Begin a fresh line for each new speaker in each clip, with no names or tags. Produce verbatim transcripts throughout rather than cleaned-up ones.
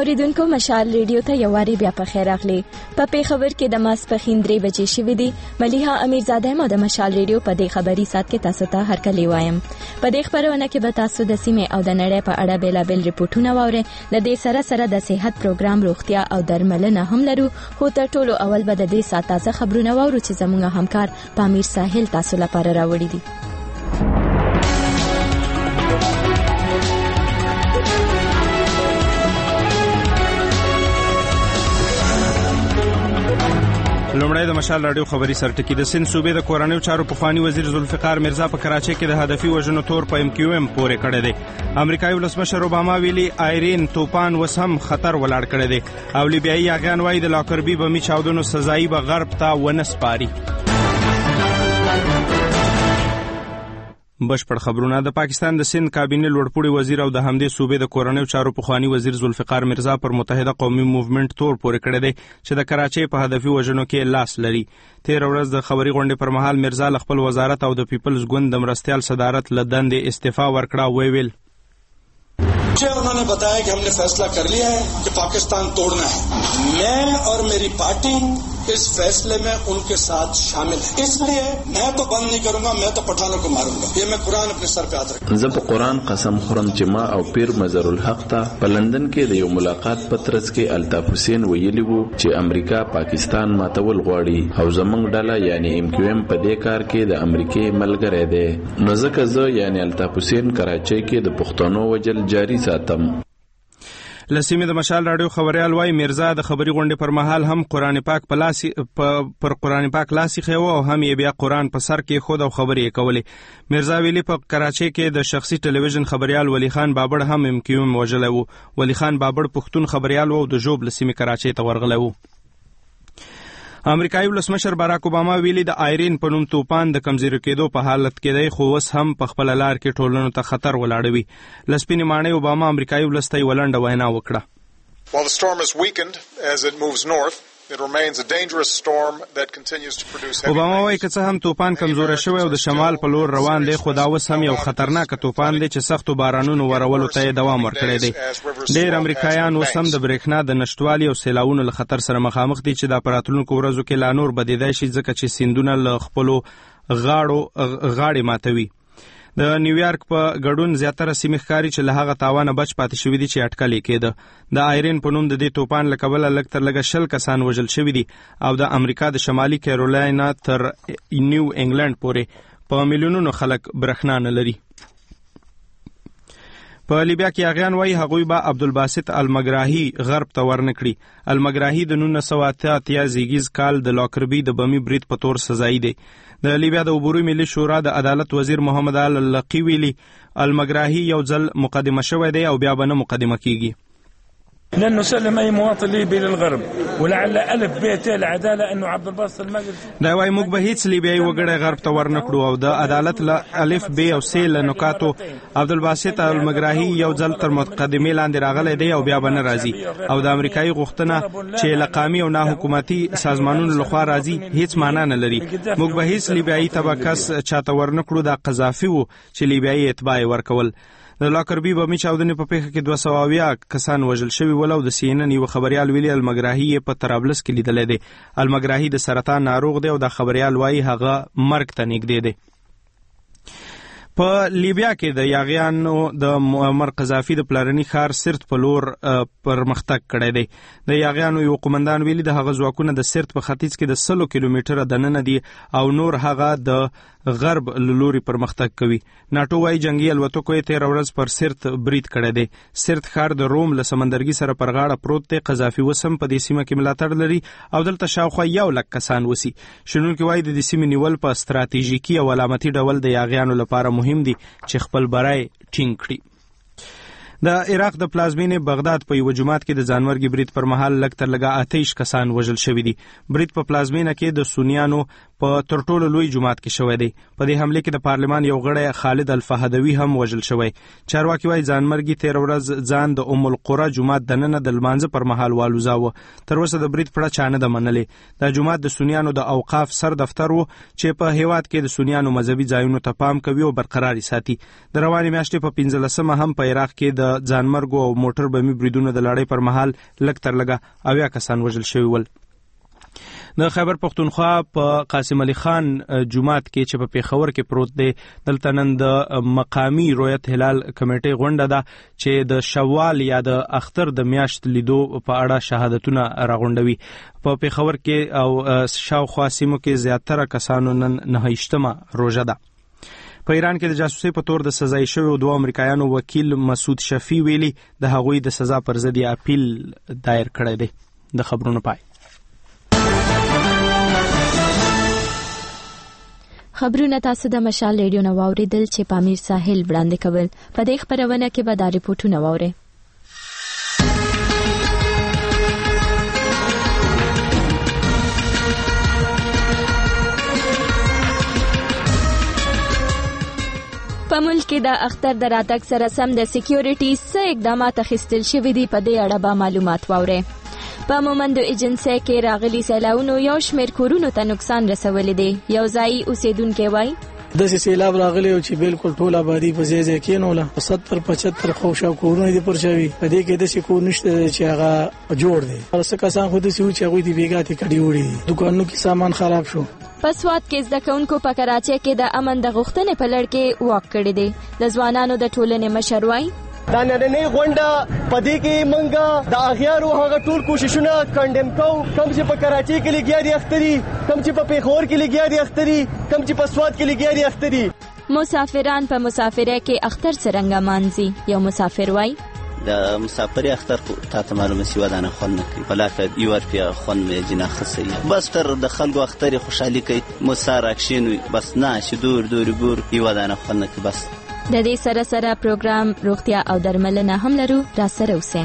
اوریدونکو مشال ریډیو ته یو واری بیا په خیر راغلی. په پیښور کې د ماسپښین درې بجې شوې دي. ملیحه امیرزاده مو د مشال ریډیو په دې خبري سات کې تاسو ته هرکلی وایم. په دې خبرونه کې به تاسو د سیمې او د نړۍ په اړه بیلابل ریپورتونه واورئ. له دې سره سره د صحت پروګرام روغتیا او درملنه هم لرو. خو تر ټولو اول به د دې سات تازه خبرونه واورو چې زموږ همکار پامیر ساحل تاسو لپاره راوړي دي.
لومړی د مشال راډیو خبري سرټکی. د سند صوبې د کورنیو چارو پخوانی وزیر ذوالفقار مرزا په کراچۍ کې د هدفي وژنو تور په ام کیو ام پورې کړی دی. امریکایي ولسمشر اوباما ویلي آیرین توپان وس هم خطر ولاړ کړی دی او لیبیایي یاغیان وایي د لاکربي بمي چاودنو سزایي به غرب ته ونه سپاري. بشپړ خبرونه. د پاکستان د سند کابینه لوړپوړي وزیر او د همدې صوبې د کورنیو چارو پخوانی وزیر ذوالفقار مرزا پر متحده قومي موومېنټ تور پورې کړی دی چې د کراچۍ په هدفي وژنو کې لاس لري. تیر ورځ د خبري غونډې پر مهال مرزا له خپل وزارت او د پیپلز ګوند د مرستیال صدارت له دندې استعفا ورکړه. وی ویل
मुझे उन्होंने बताया कि हमने फैसला कर लिया है कि पाकिस्तान तोड़ना है. मैं और मेरी पार्टी इस फैसले में उनके साथ शामिल है. इसलिए मैं तो बंद नहीं करूंगा, मैं तो पठानों को मारूंगा. ये मैं कुरान अपने सर पे हाथ रखूंगा.
زه په قرآن قسم خورم چې ما او پیر مظهر الحق ته په لندن کې د یو ملاقات پترس کې الطاف حسین ویلي وو چې امریکا پاکستان ماتول غواړي او زمونږ ډله یعنی ام کیو ام په دې کار کې د امریکای ملګری دی. نو ځکه زه یعنی الطاف حسین کراچۍ کې د پښتنو وجل جاری ساتم.
لسیمه د مشال راډیو خبريال وای مرزا د خبري غونډې پر مهال هم قران پاک په لاس پر قران پاک لاس خو او هم یې بیا قران په سر کې خود او خبرې کولې. مرزا ویلي په کراچۍ کې د شخصي ټلویزیون خبريال ولی خان بابړ هم ام کیو ام وجلې وو. ولی خان بابړ پښتون خبريال وو د جوب لسیمه کراچۍ ته ورغلی وو. امریکایي ولسمشر باراک اوباما ویلي د آیرین په نوم توپان د کمزوري کېدو په حالت کې دی خو اوس هم په خپل لار کې ټولنو ته خطر ولاړوي. لسپینې ماڼۍ اوباما امریکایي ولسته یې ولنډه وینا وکړه.
While the storm has weakened as it moves north, it remains a dangerous storm that continues to produce heavy rain.
اوباما وايي که څه هم توپان کمزوره شوی او د شمال په لور روان دی خو دا اوس هم یو خطرناک توپان دی چې سختو بارانونو ورولو ته دوام ورکړی دی. ډېر امریکایان اوس هم د برېښنا د نشټوالي او سیلاونو له خطر سره مخامخ دي چې دا په راتلونکو ورځو کې لا نور بدیدای شي ځکه چې سیندونه له خپلو غاړو غاړې ماتوي. د نیویارک په ګډون زیاتره سیمې ښکاري چې له هغه تاوانه بچ پاتې شوي دي چې اټکل یې کېده. د آیرین په نوم د دې توپان له کبله لږ تر لږه شل کسان وژل شوي دي او د امریکا د شمالي کیرولینا تر نیو انګلند پورې په میلیونونو خلک برېښنا نه لري. په لیبیا کې یاغیان وایي هغوی به عبدالباسط المگراهي غرب ته ورنکړي. المگراهي د نولس سوه اته اتیا زیږیز کال د لاکربي د بمي برید په تور سزایي دی. د لیبیا د عبوري ملي شورا د عدالت وزیر محمد ال لقي ویلي المگراهي یو ځل مقدمه شوی دی او بیا به نه مقدمه کیږي.
لن نسلم اي مواطن ليبي للغرب ولعل الف بيت العداله انه عبد الباسط المجلسي
دا وايي موږ به هیڅ لیبیایي وګړی غرب ته ورنکړو او د عدالت له الف ب او س له نکاتو عبدالباسط المگراهي یو ځل تر مقدمه لاندې راغلی دی او بیا به نه راځي او د امریکایي غوښتنه چې له قامي او نه حکومتي سازمانونو لخوا راځي هیڅ معنا نه لري. موږ به هیڅ لیبیایي طبقس چاته ورنکړو. دا قذافي وو چې لیبیایي اتباع ورکول. د لاکربي بمي چاودنې په پیښه کې دوه سوه اویا کسان وژل شوي ول او د سی ان ان یو خبريال ویلي المگراهي په طرابلس کې لیدلی دی. المگراهي د سرطان ناروغ دی او د خبريال وایي هغه مرګ ته نږدې دی. په لیبیا کې د یاغیانو د معمر قذافي د پلارني ښار سرت په لور پرمختګ کړی دی. د یاغیانو یو قومندان ویلي د هغه ځواکونه د سرت په ختیځ کې د سلو کیلومتره دننه دي او نور هغه د غرب لوري پرمختګ کوي. ناټو وايي جنگي الوتکو یې تیر ورځ پر سرت برید کړی دی. سرت ښار د روم له سمندرګي سره پر غاړه پروت دی. قذافي وسم په دې سیمه کې ملاتړ لري او دلته شاوخوا یو لک کسان وسی. شنونکي وايي د دې سیمې نیول په ستراتیژیکي او علامتي ډول د یاغیانو لپاره مهم دي چې خپل برای ټینګ کړي. د عراق د پلازمینې بغداد په یو جماعت کې د ځانمرګي برید پر مهال لږ تر لږه اتهیش کسان وژل شوي دي. برید په پلازمینه کې د سنیانو په تر ټولو لوی جومات کې شوی دی. په دې حمله کې د پارلمان یو غړی خالد الفهدوي هم وژل شوی. چارواکي وايي ځانمرګي تیر ورځ ځان د ام القرى جومات دننه د لمانځه پر مهال والوزاوه. تر اوسه د برید پړه چانه ده منلې. دا جومات د سنیانو د اوقاف سر دفتر وو چې په هیواد کې د سنیانو مذهبي ځایونو ته پام کوي او برقرار ساتي. د روانې میاشتې په پنځلسمه هم په عراق کې د ځانمرګو او موټر بمي بریدونو د لړۍ پر مهال لږ تر لږه اویا کسان وژل شوي ول. د خیبر پختونخوا په قاسم علي خان جومات کې چې په پیښور کې پروت دی دلته نن د مقامی رویت هلال کمیټې غونډه ده چې د شوال یا د اختر د میاشت لیدو په اړه شهادتونه راغونډوي. په پیښور کې او شاوخوا سیمو کې زیاتره کسانو نن نهه روژه ده. په ایران کې د جاسوسۍ په تور د سزا شویو دوه امریکایانو وکیل مسعود شفیع ویلي د هغوی د سزا پر ضد اپیل دایر کړی دی. د خبرونو پای.
خبرونه تاسو د مشال ریډیو نو واوریدل چې پامیر ساحل وړاندې کول. په دې خبرونه کې به دا ریپورتونه واورئ. په ملک کې د اختر د راتګ سره سم د سکیورټي څه اقدامات اخیستل شوي دي په دې اړه به معلومات واورئ. په مومندو ایجنسي کې راغلي سیلاونو یو شمېر کورونو ته نقصان رسولی دی. یو ځایي اوسیدونکي وایي
داسې سیلاب راغلی او چې بالکل ټول آبادي په ځای ځای کېنوله. ستر پچهتر خوشا کورونه دي پر شوي. په دې کې داسې کور نشته چې هغه جوړ دی. څه کسان خو داسې وو چې هغوی د بېګاتې کډې وړي دي. دوکانونو کې سامان خراب شو.
په سوات کې زده کوونکو په کراچۍ کې د امن د غوښتنې په لړ کې واک کړی دی. د ځوانانو د ټولنې مشر وایي
دا نننۍ غونډه په دې کې موږ د اغیارو هغه ټول کوششونه کنډم کوو کوم چې په کراچۍ کې لګیا دي اختري، کوم چې په پیښور کې لګیا دي اختري، کوم چې په سوات کې لګیا دي اختري.
مسافران په مسافرۍ کې اختر څرنګه مانځي. یو مسافر وایي
د مسافرۍ اختر تاسو معلومه سی ودانه خون نه کوي بلکې یو ورپیا خون مې جنا خسي بس تر د خلکو اختر خوشحالي کوي مسار اکشن بس نه چې دور دور ګور یو ودانه خون نه کوي. بس
د دې سره سره پروګرام روغتیا او درملنه هم لرو. را سره اوسئ.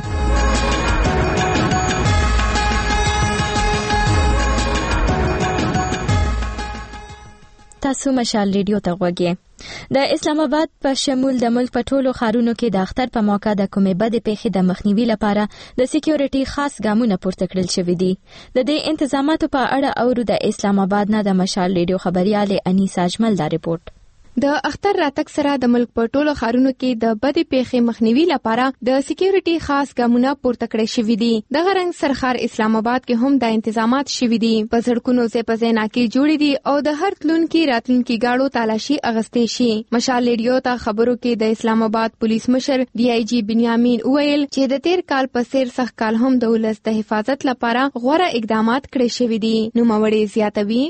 تاسو مشال ریډیو ته غوږی. د اسلام آباد په شمول د ملک په ټولو ښارونو کې د اختر په موقع د کومې بدې پیښې د مخنیوي لپاره د سکیورټي خاص ګامونه پورته کړل شوي دي. د دې انتظاماتو په اړه اورو د اسلام آباد نه د مشال ریډیو خبريال انیسا اجمل دا ریپورت.
د اختر راتګ سره د ملک په ټولو ښارونو کې د بدې پیښې مخنیوي لپاره د سکیورټي خاص ګامونه پورته کړی شوي دي. دغه رنګ سرخار اسلام آباد کې هم د انتظامات شوي دي. په سړکونو ځای په ځای ناکې جوړې دي او د هر تلونکي راتلونکي ګاړو تالاشي اغستې شي. مشال ریډیو ته خبرو کې د اسلام آباد پولیس مشر ډي آی جی بنیامین وویل چې د تیر کال په څیر سخت کال هم د ولس د حفاظت لپاره غوره اقدامات کړی شوي دي. نوموړی زیاتوي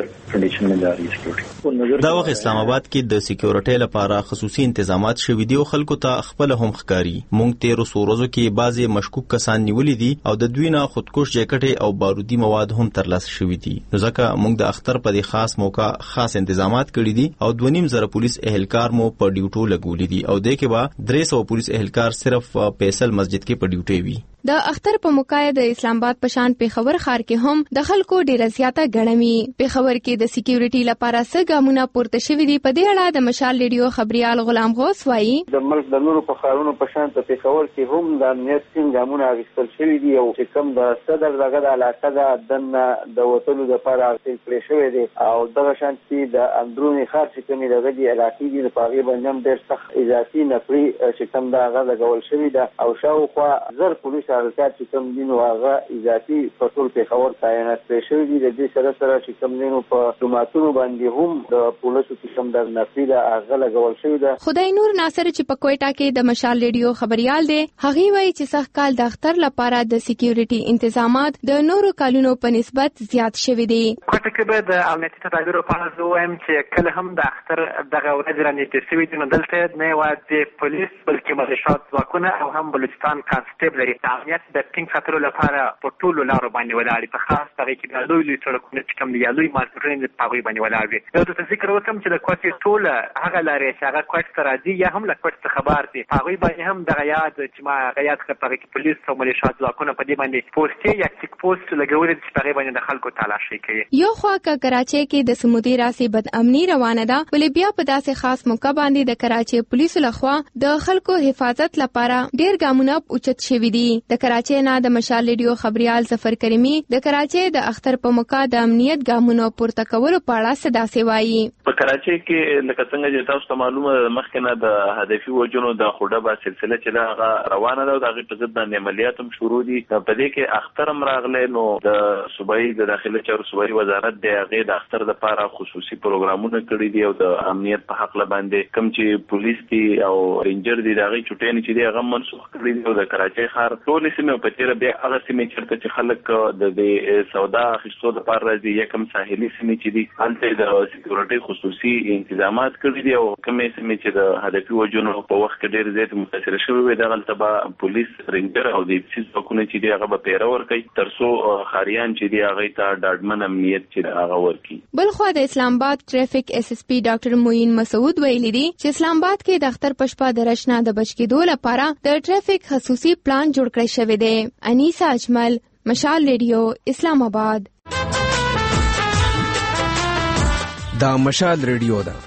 دا وخت اسلام آباد کې د سکیورټي لپاره خصوصي انتظامات شوي دي او خلکو ته خپل هم ښکاری. مونږ تیر ورځو کې بعضی مشکوک کسان نیولې دي او د دوی نه خودکش جیکټ او بارودي مواد هم ترلاسه شوي دي. نو ځکه مونږ د اختر په دې خاص موقع خاص انتظامات کړی دي او دوه نیم زره پولیس اهلکار مو په ډیوټو لګولې دي او د کې به درې سوه پولیس اهلکار صرف فیصل مسجد کې په ډیوټي وي.
د اختر په موقع د اسلام آباد په شان پیښور ښار کې هم د خلکو ډیره زیاته ګڼمي. پیښور کې د سکیورټي لپاره څه ګامونه پورته شوي دي په دې اړه د مشال ریډیو خبريال غلام غوث وایي
د ملک د نورو په ښارونو په شان په پیښور کې هم د امنیت ټینګ ګامونه اخیستل شوي دي او چې کوم د صدر دغه د علاقه د دننه د وتلو لپاره اخیستل کړی شوی دی او دغه شان چې د اندروني ښار چې کومې دغه د علاقې دي په هغې باندې هم ډېر سخت اضافي نفري چې کوم د هغه لګول شوي ده او شاوخوا زر پولیس اهلکار چې کوم دي نو هغه اضافي په ټول پیښور تعینات کړی شوي دي. د دې سره سره چې کوم دي نو په جوماتونو باندې هم د پولیسو چې کوم د نفري ده هغه لګول شوي ده.
خدای نور ناصر چې په کویټا کې د مشال ریډیو خبريال دی هغې وایي چې سخت کال د اختر لپاره د سکیورټي انتظامات د نورو کالونو په نسبت زیات شوي دي.
کوټه کې به د امنیتي تدابیرو په اړه زه وایم چې کله هم د اختر دغه ورځې رانږدې شوي دي نو دلته نه یوازې پولیس بلکې ملیشات ځواکونه او هم بلوچستان کانسټیبلري د امنیت د ټینګ ساتلو لپاره په ټولو لارو باندې ولاړ دي، په خاص هغې کې د لوی لوی سړکونه چې کوم دي یا لوی مارکېټونه په هغوی باندې ولاړ دي. یو درته ذکر وکړم چې د کوټې ټوله هغه لارې چې هغه کوټ ته راځي یا هم له کوټ څخه بار دي، په هغوی باندې هم دغه یاد چې ما هغه یاد کړ، په هغې کې پولیس او ملیشات ځواکونه په دې باندې پوستې یا چیک پوسټ لګولي دي چې په هغې باندې د خلکو تالاشي کوي.
یو خوا که کراچۍ کې د سمودي راسي بد امني روانه ده، ولې بیا په داسې خاص موقع باندې د کراچۍ پولیسو لخوا د خلکو حفاظت لپاره ډېر ګامونه اوچت شوي دي. د کراچۍ نه د مشال ریډیو خبريال ظفر کریمي د کراچۍ د اختر په موقع د امنیت ګامونو پورته کولو په اړه څه داسې وایي.
په کراچۍ کې لکه څنګه چې تاسو ته معلومه ده، مخکې نه د هدفي وجنو د خوډه سلسله چې هغه روانه ده او د هغې په ضد باندې عملیات هم شروع دي. په دې کې اختر هم راغلی، نو د صوبایي د داخلي چارو صوبایي وزارت د هغې د اختر دپاره خصوصي پروګرامونه کړي دي او د امنیت په حقله باندې کوم چې پولیس دي او رینجر دي د هغې چوټیانې چې دي هغه منسوخ کړي دي او د کراچۍ ښار ټولې سیمې په تېره بیا هغه سیمې چېرته چې خلک د دې سودا اخیستو دپاره راځي یا کوم ساحلي سیمې چې دي هلته د سکیورټۍ خصوصي انتظامات کړي دي او کومې سیمې چې د هدفي وجنو په وخت کې ډېر زیات متاثره شوي وي دغلته به پولیس رینجر او د اپسي ځواکونه چې دي هغه به پیره ورکوي تر څو ښاریان چې دي هغوی ته ډاډمن امنیت چې هغه ورکړي.
بلخوا د اسلام آباد ټریفک ایس ایس پی ډاکټر معین مسعود ویلي دي چې اسلام آباد کې د اختر په شپه د رش نه د بچ کېدو لپاره د ټریفک خصوصي پلان جوړ کړی شوی دی. انیسا اجمل، مشال ریډیو، اسلام آباد.
دا مشال ریډیو ده.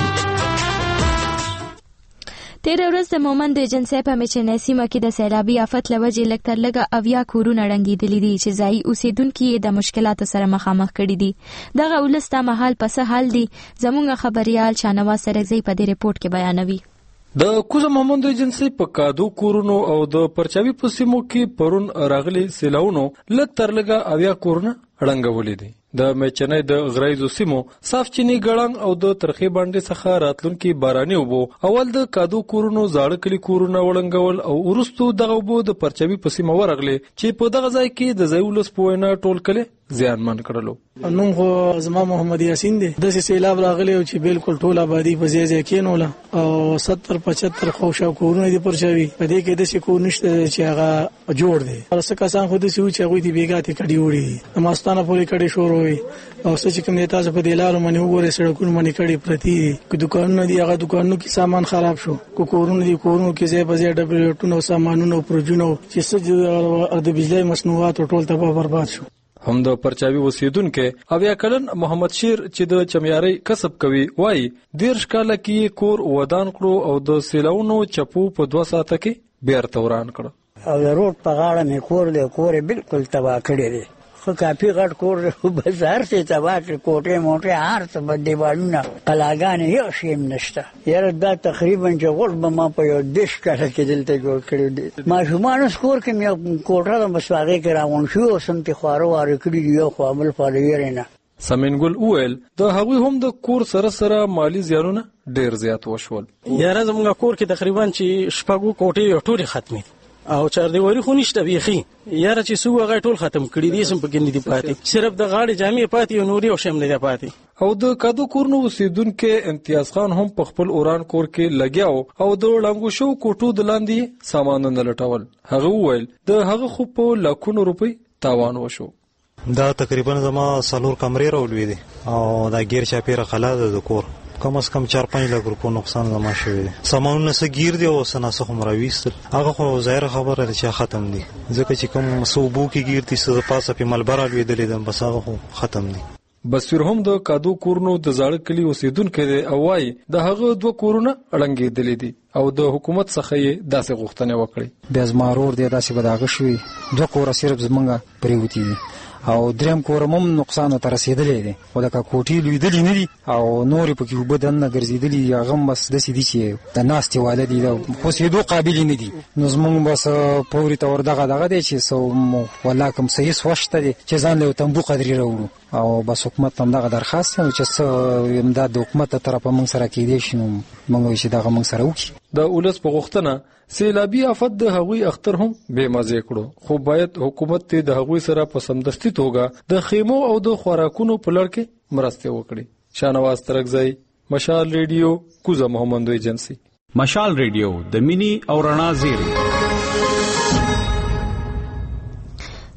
تیر ورځ د مومند د ایجنسی په میچنې سیمه کې د سیلابي آفت له وجې لږ تر لږه اویا کورونه ړنګېدلي دي چې ځایي اوسېدونکي یې د مشکلاتو سره مخامخ کړي دي. دغه ولس دا مهال په څه حال دي؟ زموږ خبريال شاهنواز سرکزی په دې رپورټ کې بیانوي.
د کوزه مومند ایجنسی په کادو کورونو او د پرچاوي په سیمو کې پرون راغلي سیلاونو لږ تر لږه اویا کورونه ړنګولي دي. د میچنې د غرایزو سیمو صاف چینی ګړنګ او د ترخی باندې څخه راتلونکي باراني وبو اول د کادو کورونو زاړه کلی کورونه وړنګول او ورستو دغه وبو د پرچاوي په سیمه ورغلي چې په دغه ځای کې د زیولس په وینا ټول کله زیانمن کړلو.
نوم خو زما محمد یاسین دی. د سیلاب راغلی او چې بالکل ټول آبادی په ځای ځای کې نوله او ستر پچهتر خوشا کورونه دي پرچاوي په دې کې د څه کو نشته چې هغه جوړ دي. څه کسان خو د سوي چې هغه دی بیګاتې کډي وړي ماستانه پوری کډي شروع وي او څه چې کوم دی تاسو په دلارو باندې وګورئ سړکونو باندې کډي پرتی دي. که دکانونه دي هغه دکانونو کې سامان خراب شو، کو کورونه دي کورونو کې ځای په ځای ډبرټونو سامانونو پروژونو چې څه د بجلی مصنوعات ټول تباہ برباد شو.
هم د پرچاوي اوسیدونکو اویا کلن محمد شیر چې د چمیاري کسب کوي وایي دیرش کاله کې کور ودان کړو او د سیلاونو چپو په دوه ساعته کې بیرته وران کړ.
او د روډ په غاړه مې کور دی، کور بالکل تباہ کړی دی. خو کافي غټ کور بازار څخه تباہ کړ، کوټې موټې هر څه بد دیوالونه قلاګانې یو شی هم نشته. یاره دا تقریبا چې غوړ به ما په یو دېرش کاله کې دلته جوړ کړی دی. ماشومانو کور کې مې کوټه د مسواغې کې راغونډ شو او سمتې خواره واره کړي دي یو خو عمل فالو یې نه.
سمینګل اویل د هغوی هم د کور سره سره مالی زیانونه ډیر زیات وشول.
یاره زموږ کور کې تقریبا چې شپږو کوټې ټولې ختمې او چاردیواري خو نشته بیخي. یاره چې څو هغه ټول ختم کړي دي، سم پکې نه دي پاتې، صرف د غاړې جامې پاتې او نوري او شم نه دي پاتې.
او د کادو کورنو اوسیدونکو امتیاز خان هم په خپل اوران کور کې لګیاو او د ړنګو شو کوټو د لاندې سامانونه لټول. هغه وویل د هغه خو په لاکونو روپۍ تاوان وشو.
دا تقریبا زما څلور کمرې راولوي دي او دا غیر چاپیره خلا ده د کور کم از کم چار پنځه لک روپو نقصان زما شوی دی. سامانونه څه گیر دی او څه ناسه هم راویستل. هغه خو ظاهره خبره ده چې ختم دي، ځکه چې کوم څه اوبو کې گیر دي څه د پاسه په ملبره لوېدلې ده، بس هغه خو ختم دي.
بصیر هم د کادو کورونو د زاړه کلي اوسیدونکی دی او وایي د هغه دوه کورونه ړنګېدلي دي او د حکومت څخه یې داسې غوښتنې وکړې.
بیا زما ورور دی داسې به د هغه شوي دوه کوره صرف زمونږ پرېوتي دي او دریم کور هم نقصان ته رسېدلی دی خو لکه کوټې لوېدلي نه دي او نورې پکې اوبه دننه ګرځېدلي دي، هغه هم بس داسې دي چې د ناستې واله دي، د اوسېدو قابلې نه دي. نو زمونږ بس پورې ته ور دغه دغه دی چې څه والله کوم څه هېڅ وخت شته دی چې ځان له یو تنبو قدرې راوړو او بس حکومت ته هم دغه درخواست دی چې څه امداد د حکومت له طرفه موږ سره کېدی شي نو موږ وایو چې دغه موږ سره وکړي.
د ولس په غوښتنه سیلابي آفت د هغوی اختر هم بې مزې کړو، خو باید حکومت ته د هغوی سره په سمدستي توګه د خیمو او د خوراکونو په لړ کې مرستې وکړي. شاهنواز ترکزی، مشال ریډیو، کوزه محمد ایجنسی.
مشال ریډیو د مینی او رڼا زیری.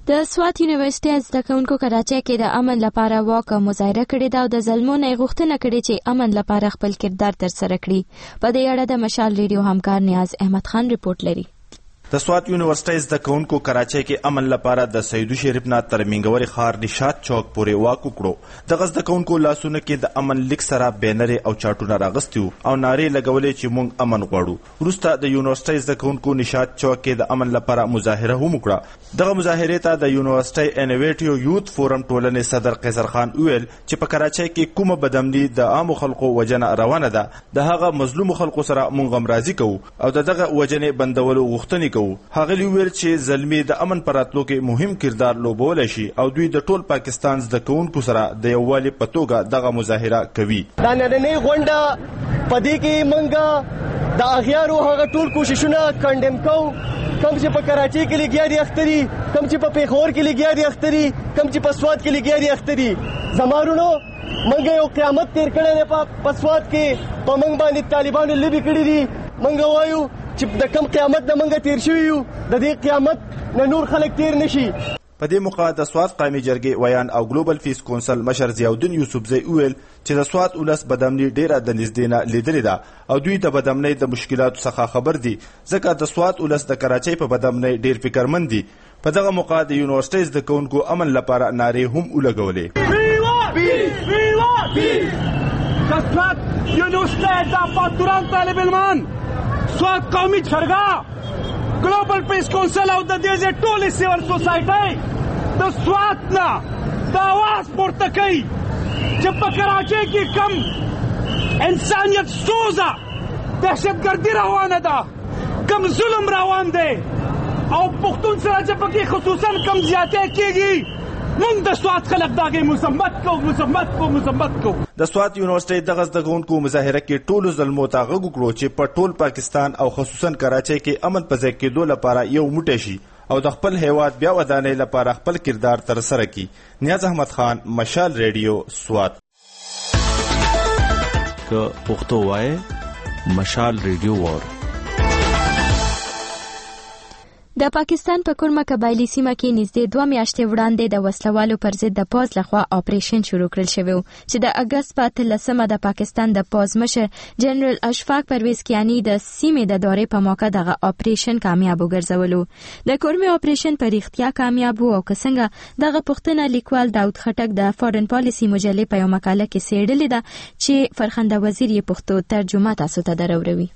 د سوات یونیورسيټي زده کوونکو کراچۍ کې د امن لپاره واک مظاهره کړې ده او د ظلمونو نه غوښتنه کړې چې امن لپاره خپل کردار ترسره کړي. په دې اړه د مشال ریډیو همکار نیاز احمد خان ریپورت لري.
د سوات یونیورسيټي زده کوونکو کراچۍ کې امن لپاره د سیدو شریف نه تر منګوري ښار نشاط چوک پورې واک وکړو. دغه زده کوونکو لاسونه کې د امن لیک سره بینرې او چاټونه راغستي وو او نارې لګولې چې موږ امن غواړو. وروسته د یونیورسيټي زده کوونکو نشاط چوک کې د امن لپاره مظاهره هم وکړه. دغه مظاهرې ته د یونیورسيټي انویټیو یوث فورم ټولنې صدر قیصر خان ویل چې په کراچۍ کې کومه بدامني د عامو خلکو وجنه روانه ده، د هغه مظلوم خلکو سره موږ هم راضي کوو او دغه وجنې بندولو غوښتنې هغه ویل چې زلمی د امن پر راتلو کې مهم کردار لوبولی شي او دوی د ټول پاکستان زده کوونکو سره د یووالي په توګه دغه مظاهره کوي.
دا نننۍ غونډه په دې کې موږ د اغیارو هغه ټول کوششونه کنډم کوو کوم چې په کراچۍ کې لګیا دي اخته دي، کوم چې په پیښور کې لګیا دي اخته دي، کوم چې په سوات کې لګیا دي اخته دي. زمارونو موږ یو قیامت تیر کړی دی په سوات کې، په موږ باندې طالبانو لبې کړي دي. موږ وایو چې د کم قیامت نه موږ تیر شوي یو، د دې قیامت نه نور خلک تیر نشي.
په دې موقع د سوات قومي جرګې ویان او ګلوبل پیس کونسل مشر ضیاءالدین یوسفزی ویل چې د سوات ولس بدامني ډیره د نږدې نه لیدلې ده او دوی د بدامنۍ د مشکلاتو څخه خبر دي، ځکه د سوات ولس د کراچۍ په بدامنۍ ډیر فکرمند دي. په دغه موقع د یونیورسيټي زده کوونکو امن لپاره نارې هم ولګولې.
سوات یونیورسيټي د پاتوران طالب علمان، سوات قومي جرګه، ګلوبل پیس کونسل او د دې ټولې سیول سوسایټي د سوات نه د اواز پورته کوي چې په کراچۍ کې کم انسانیت سوزه دهشتګردي روانه ده، کم ظلم روان دی او پښتون سره چې پکې خصوصا کم زیاتې کېږي، موږ د سوات خلک داغه مذمت کوو مذمت کوو مذمت کوو.
د سوات یونیورسيټي دغه زده کوونکو مظاهره کې ټولو ظلمو ته غږ وکړو چې په ټول پاکستان او خصوصا کراچۍ کې امن په ځای کېدو لپاره یو موټی شي او د خپل هیواد بیا ودانۍ لپاره خپل کردار ترسره کړي. نیاز احمد خان، مشال ریډیو، سوات.
که پښتو وای مشال ریډیو وور.
د پاکستان په کورمه قبایلی سیمه کې نږدې دوه میاشتې وړاندې د وسلوالو پر ضد د پوز لخوا اپریشن شروع کړل شوی و چې د اگست په اتلسمه د پاکستان د پوز مشر جنرال اشفاق پرویز کیانی د سیمې د دورې په موقع دغه اپریشن کامیاب وګرځولو. د کورمه اپریشن په اړتیا کامیاب و او څنګه دغه پښتنه لیکوال داود خټک د فورن پالیسی مجلې په یو مقاله کې څېړلې ده چې فرخنده وزیر یې پښتو ترجمه تاسو ته دروروي.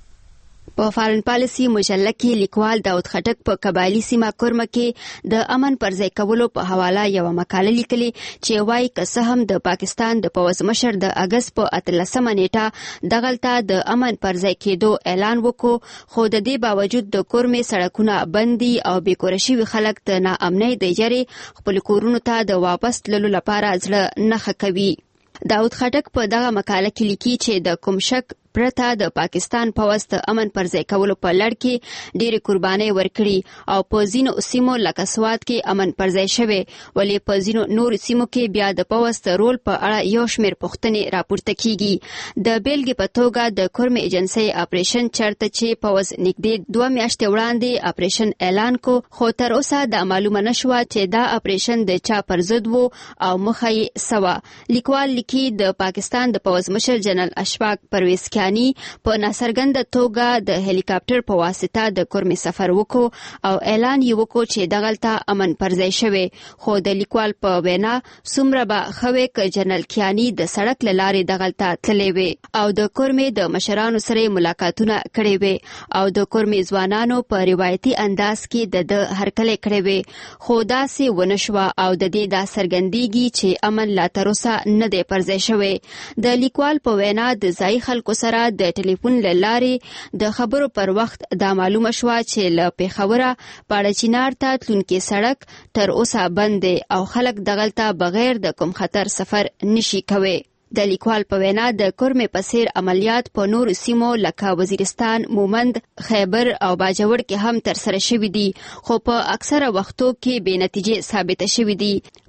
په فارن پالیسی مجله کې لیکوال داود خټک په قبایلی سیمه کورمه کې د امن پر ځای کولو په حواله یو مقاله لیکلې چې وايي که څه هم د پاکستان د پوز مشر د اگست په اتلسمه نیټه دغلته د امن پر ځای کېدو اعلان وکړو، خو د دې باوجود د کورمې سړکونه بندي او بېکوره شوي خلک د ناامنۍ د یارې خپل کورونو ته د واپس تللو لپاره زړه نه ښه کوي. داود خټک په دغه مقاله کې لیکي چې د کوم شک پرته د پاکستان پوز د امن پر ځای کولو په لړ کې ډېرې قربانۍ ورکړي او په ځینو سیمو لکه سوات کې امن پر ځای شوی، ولې په ځینو نورو سیمو کې بیا د پوز د رول په اړه یو شمېر پوښتنې راپورته کیږي. د بیلګې په توګه د کورمې ایجنسۍ اپریشن چرته چې پوز نږدې دوه میاشتې وړاندې اپریشن اعلان کو، خو تر اوسه دا معلومه نشوه چې دا اپریشن د چا پر ضد و او مخه یې سوه. لیکوال لیکي د پاکستان د پوز مشر جنرال اشفاق پرویز په ناڅرګنده توګه د هلیکاپټر په واسطه د کورمې سفر وکړو او اعلان یې وکړو چې دغلته امن پر ځای شوی، خو د لیکوال په وینا څومره به ښه وی که جنرال کیانی د سړک له لارې دغلته تللی وی او د کورمې د مشرانو سره ملاقاتونه کړي وی او د کورمې ځوانانو په روایتي انداز کې د د هرکلی کړی وی، خو داسې ونه شوه او د دې دا څرګندېږي چې امن لا تر اوسه نه دی پر ځای شوی. د لیکوال په وینا د ځایي خلکو سره د ټلیفون له لارې د خبرو پر وخت دا معلومه شوه چې له پیښوره پاړه چینار ته تلونکي سړک تر اوسه بند دی او خلک دغلته بغیر د کوم خطر سفر نشي کوي. د لیکوال په وینا د کورمې په څیر عملیات په نورو سیمو لکه وزیرستان، مومند، خیبر او باجوړ کې هم ترسره شوي دي، خو په اکثره وختو کې بې نتیجې ثابته شوي دي.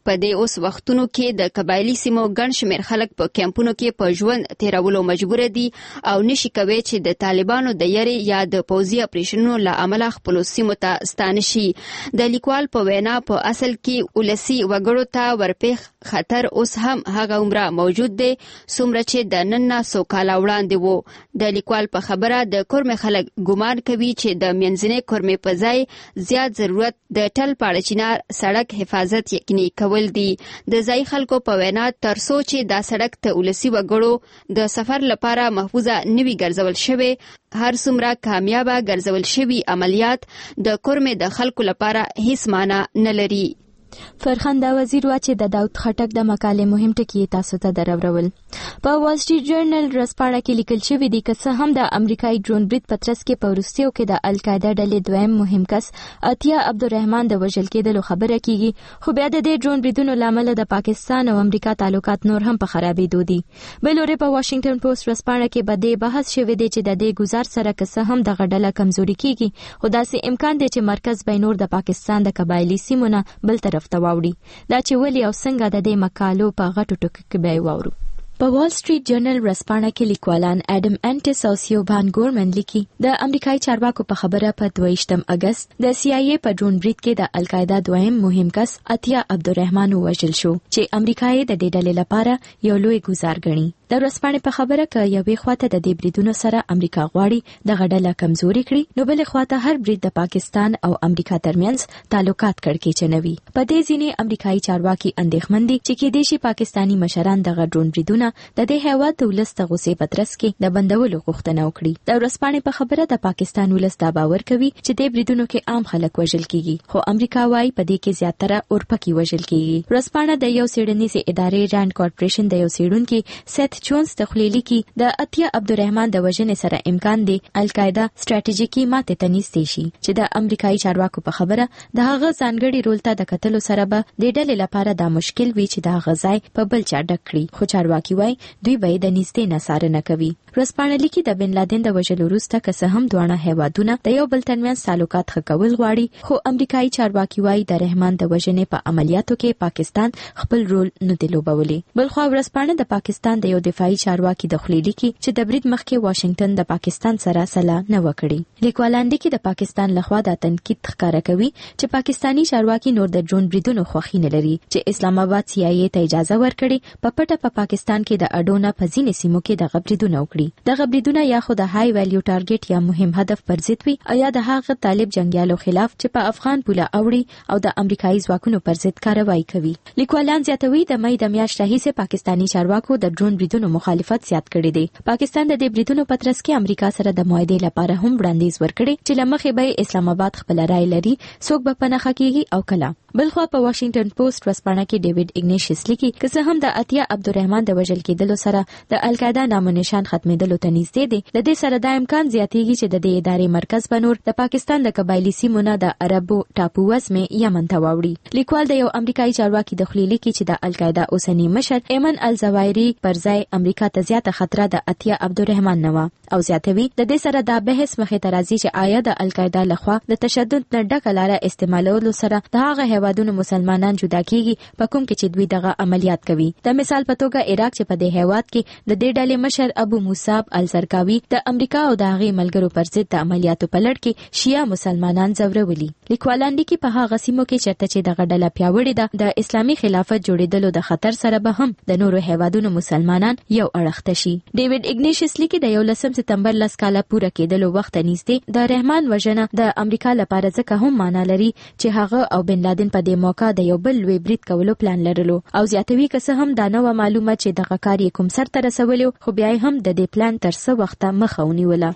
په دې اوس وختونو کې د قبایلی سیمو ګڼ شمېر خلک په کیمپونو کې په ژوند تیرولو مجبور دي او نشي کوي چې د طالبانو د یری یا د پوځي اپریشنونو له امله خپل سیمو ته ستانه شي. د لیکوال په وینا په اصل کې ولسی وګړو ته ورپېښ خطر اوس هم هغه عمره موجود دی څومره چې د نن نه څو کاله وړاندې وو. د لیکوال په خبره د کورمې خلک ګمان کوي چې د منځنۍ کورمې په ځای زیات ضرورت د ټل پاړه چینار سړک حفاظت یقیني کول دي. د ځای خلکو په وینا تر څو چې دا سړک ته ولسی وګړو د سفر لپاره محفوظه نوي ګرځول شوی، هر څومره کامیابه ګرځول شوي عملیات د کورمې د خلکو لپاره هیڅ معنی نه لري.
فرخنده وزیر وا چې د داود خټک د مقالې مهم ټکي تاسو ته درورول. په وال سټریټ جرنل رسپاړه کې لیکل شوی دی که څه هم د امریکایي ډرون برید په ترڅ کې په وروستیو کې د القاعده ډلې دویم مهم کس عطیه عبدالرحمن د وژل کېدلو خبره کیږي، خو بیا د دې ډرون بریدونو لامل د پاکستان او امریکا تعلقات نور هم په خرابېدو دي. بل لوري په واشنگټن پوسټ رسپاړه کې به د بحث شوی دی چې د دې گزار سره که څه هم د غډله کمزوري کیږي، خو داسې امکان دی چې مرکز به نور د پاکستان د قبایلی سیمونه بل طرف ته واوړي. دا چې ولې او څنګه د دې مقالو په غټو ټکو کې به واورو. په وال سټریټ جرنل رسپاڼه کې لیکوالان اډم انټس او سیوبان ګورمن لیکي د امریکایي چارواکو په خبره په دویشتم اگست د سی آی ای په ډرون برید کې د القاعده دویم مهم کس عطیه عبدالرحمن وژل شو چې امریکایي د دې ډلې لپاره یو لوی ګزار ګڼي. د رسپاڼې په خبره کې یوې خواته د دې بریدونو سره امریکا غواړي د غډله کمزوري کړي، نو بل خواته هر برید د پاکستان او امریکا ترمنځ تعلقات کړکېچنوي. په دې ځینې امریکایي چارواکي اندېښمن دي چې کېدای شي پاکستانی مشران د ډرون بریدونه د دې هیواد د ولس د غوسې په ترڅ کې د بندولو غوښتنه وکړي. د رسپاڼې په خبره د پاکستان ولس دا باور کوي چې د بریدونو کې عام خلک وژل کیږي، خو امریکا وايي په دې کې زیاتره اورپکي وژل کیږي. رسپاڼه د یو سیډنیز ادارې رانډ کارپوریشن د یو سیډونکو سیت جونز تخلیلی کی د عطیه عبدالرحمن د وژنې سره امکان دی القاعده ستراتیژیکي ماته تنیستې شي چې د امریکایي چارواکو په خبره د هغه ځانګړي رول ته د کتلو سره به د ډلې لپاره دا مشکل وي چې د غزای په بل چا ډک کړي، خو چارواکي وایي دوی به د نږدې نصاره نه کوي. رسپاڼه لیکي د بن لادن د وژلو وروسته که څه هم دواړه هیوادونه د یو بل ترمنځ تعلقات ښه کول غواړي، خو امریکایي چارواکي وایي د رحمان د وژنې په عملیاتو کې پاکستان خپل رول نه دی لوبولی. بلخو رسپاڼه د پاکستان د یو دفاعي چارواکي د خلیلی کی چې د برید مخکې واشنگټن د پاکستان سره سلا نه وکړي. لیکوالان دي کې د پاکستان لخوا د تنقید ښکاره کوي چې پاکستانی چارواکي نور د ډرون بریدونو خوښي نه لري چې اسلام آباد سی آی ای ته اجازه ورکړي په پټه په پاکستان کې د اډونه په ځینې سیمو کې د غبريدونه وکړي. د غبريدونه یا خو د های ویلیو ټارګټ یا مهم هدف پر ضد وي او یا د هغه طالب جنگیالو خلاف چې په افغان پوله اوړي او د امریکایي ځواکونو پر ضد کاروایی کوي. لیکوالان زیاتوي د مې د میاشتې راهیسې پاکستانی چارواکو د ډرون بریدونو مخالفت زیات کړی دی. پاکستان د دې بریدونو په ترڅ کې امریکا سره د معاهدې لپاره هم وړاندیز ورکړي چې لمخې به اسلام آباد خپل رائے لري څوک به پناخه کیږي او کله. بلخو په واشنگټن پوسټ رسپاڼه کې ډیوډ اګنیشیس لیکي که څه هم د عطیه عبدالرحمن د وژل کېدلو سره د القاعده نامو نشان ختمېدلو ته نږدې دی، د دې سره دا امکان زیاتېږي چې د دې ادارې مرکز به نور د پاکستان د قبایلی سیمو نه د عربو ټاپو وزمې یمن ته واوړي. لیکوال د یو امریکایي چارواکي د خلیلی کې چې د القاعده اوسنی مشر ایمن الزوایری پر ځای امریکا ته زیاته خطر د عطیه عبدالرحمن نه و او زیاتوي د دې سره دا بحث مخې ته راځي چې آیا د القاعده لخوا د تشدد نه ډکه لاره استعمالولو سره د هغه هیوادونو مسلمانان جدا کیږي په کوم کې چې دوی دغه عملیات کوي. د مثال په توګه عراق چې په دې هیواد کې د دې ډلې مشر ابو مصعب الزرقاوي د امریکا او د هغې ملګرو پر ضد د عملیاتو په لړ کې شیعه مسلمانان ځورولي. لیکوالان لیکي په هغه سیمو کې چېرته چې دغه ډله پیاوړې ده د اسلامي خلافت جوړېدلو د خطر سره به هم د نورو هیوادونو مسلمانان یو اړخته شي. ډیوډ اګنیشیس لیکي د یولسم سپتمبر لس کاله پوره کېدلو وخت نږدې د رحمان وژنه د امریکا لپاره ځکه هم معنا لري چې هغه او بن لادن په دې موقع د یو بل لوی برید کولو پلان لرلو او زیاتوي که څه هم دا نه وه معلومه چې دغه کار یې کوم سر ته رسولی خو بیا هم د دې پلان تر څه وخته مخه ونیوله.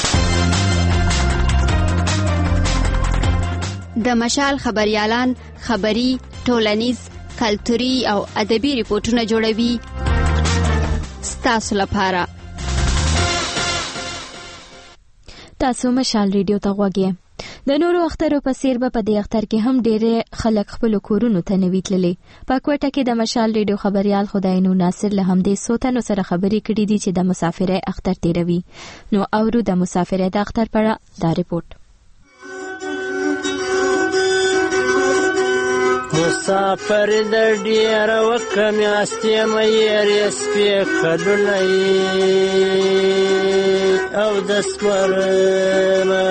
د مشال خبريالان خبري، ټولنیز، کلتوري او ادبي ریپورتونه جوړوي ستاسو لپاره.
تاسو مشال ریډیو ته غوږی. د نورو اخترو په څیر به په دې اختر کې هم ډېر خلک خپل کورونو ته نوي تللي. په کوټه کې د مشال ریډیو خبريال خداینو ناصر له همدې څو تنو سره خبرې کړې دي چې د مسافرۍ اختر تیروي. نو اورو د مسافرۍ د اختر په اړه دا ریپورت.
مسافر د ډېره وکه میاشتې مه یېرې سپې کلونه او د سپرمه.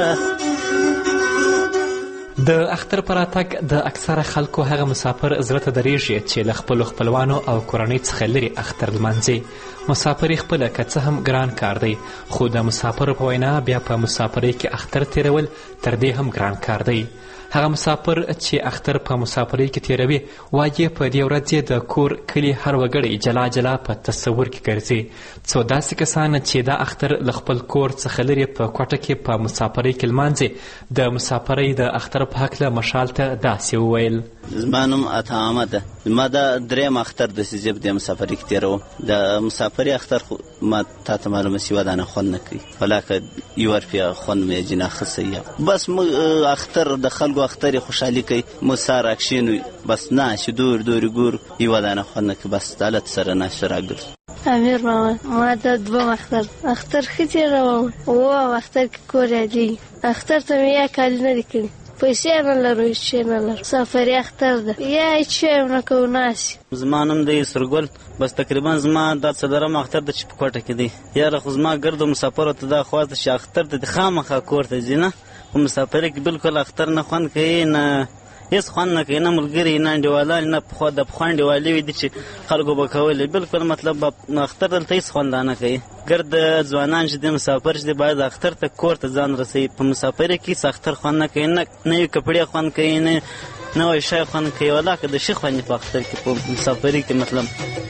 د اختر پر راتګ د اکثره خلکو هغه مسافر زړه ته درېږي چې له خپلو خپلوانو او کورنۍ څخه لرې اختر لمانځي. مسافري خپله که څه هم ګران کار دی، خو د مسافرو په وینا بیا په مسافرۍ کې اختر تېرول تر دې هم ګران کار دی. هغه مسافر چې اختر په مسافرۍ کې تېروي وايي په دې ورځ یې د کور کلي هر وګړی جلا جلا په تصور کې ګرځي. څو داسې کسان چې دا اختر له خپل کور څخه لرې په کوټه کې په مسافرۍ کې لمانځي د مسافرۍ د اختر په هکله مشال ته داسې وویل:
زما نوم عطا احمد ده. ما دا درېیم اختر داسې زه په دې مسافرۍ کې تېروم. د مسافرۍ اختر خو ما تا ته معلومه سي ودانه خوند نه کوي، ولاکه یو ورپیا خوند مې جنا ښه صحیح. بس موږ اختر د خلکو اختر خوشحالي کوي، مو سار اکشینوي، بس ناشې دور دورې ګور یو ودانه خوند نه کوي، بس دالت سره ناشې راګرځو.
امیر محمد. ما د دوم اختر اختر ښه تېروم. اووم اختر کې کور یادېږي. اختر ته مې یا کالي نه دي کړي، پیسې نه لرو، هېڅ شی نه لرو. مسافري اختر ده، یا هېڅ شی نه کوو، ناستې.
زما نوم دی یسرګل. بس تقریبا زما دا څلورم اختر ده چې په کوټه کې دی. یاره خو زما ګردو مسافرو ته دا خواست ده چې اختر ته دې خامخا کور ته ځي، نه په مسافرۍ کې بالکل اختر نه خوند کوي، نه هېڅ خوند نه کوي، نه ملګري، نه انډیوالان، نه پخوا د پخوا انډیوالي وي دي چې خلکو به کولې. بالکل مطلب اختر دلته هېڅ خوند نه کوي. ګرد ځوانان چې دي مسافر چې دي باید اختر ته کور ته ځان رسوي. په مسافرۍ کې هېڅ اختر خوند نه کوي، نه نوي کپړې خوند کوي، نه نوی شی خوند کوي، ولاکه د شي خوند په اختر کې په مسافرۍ کې مطلب.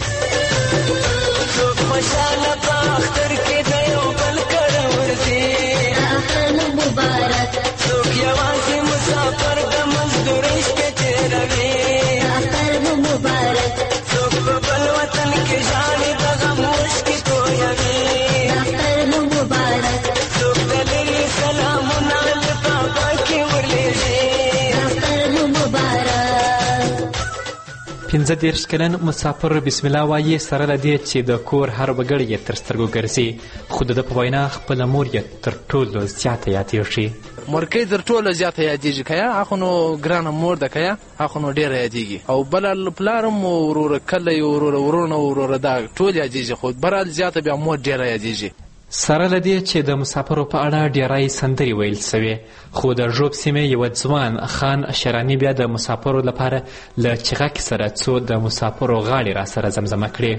خوشاله په اختر کې د یو بل کړه ورځي مبارک، څوک یوازې مسافر د مزدورۍ شپې تېروي. اختر مبارک، څوک په بل وطن کې ژاړي د غم اوښکې تویوي. اختر مبارک، څوک د لرې سلامونه لفافه کې ورلېږي. اختر مبارک.
پنځه دېرش کلن مسافر بسم الله وایي سره له دې چې د کور هر وګړی یې تر سترګو ګرځي، خو د ده په وینا خپله مور یې تر ټولو زیاته یادېږي.
مورکۍ تر ټولو زیاته یادېږي، که یا اخو نو ګرانه مور ده، که یا اخو نو ډېره یادېږي. او بله پلارم وروره کلی وروره ورونه وروره دا ټول یادېږي، خو برال زیاته بیا مور ډېره یادېږي.
سره له دې چې د مسافرو په اړه ډېری سندرې ویل سوې، خو د ژوب سیمې یوه ځوان خان شراني بیا د مسافرو لپاره له چغک سره څو د مسافرو غاړې را سره زمزمه کړې.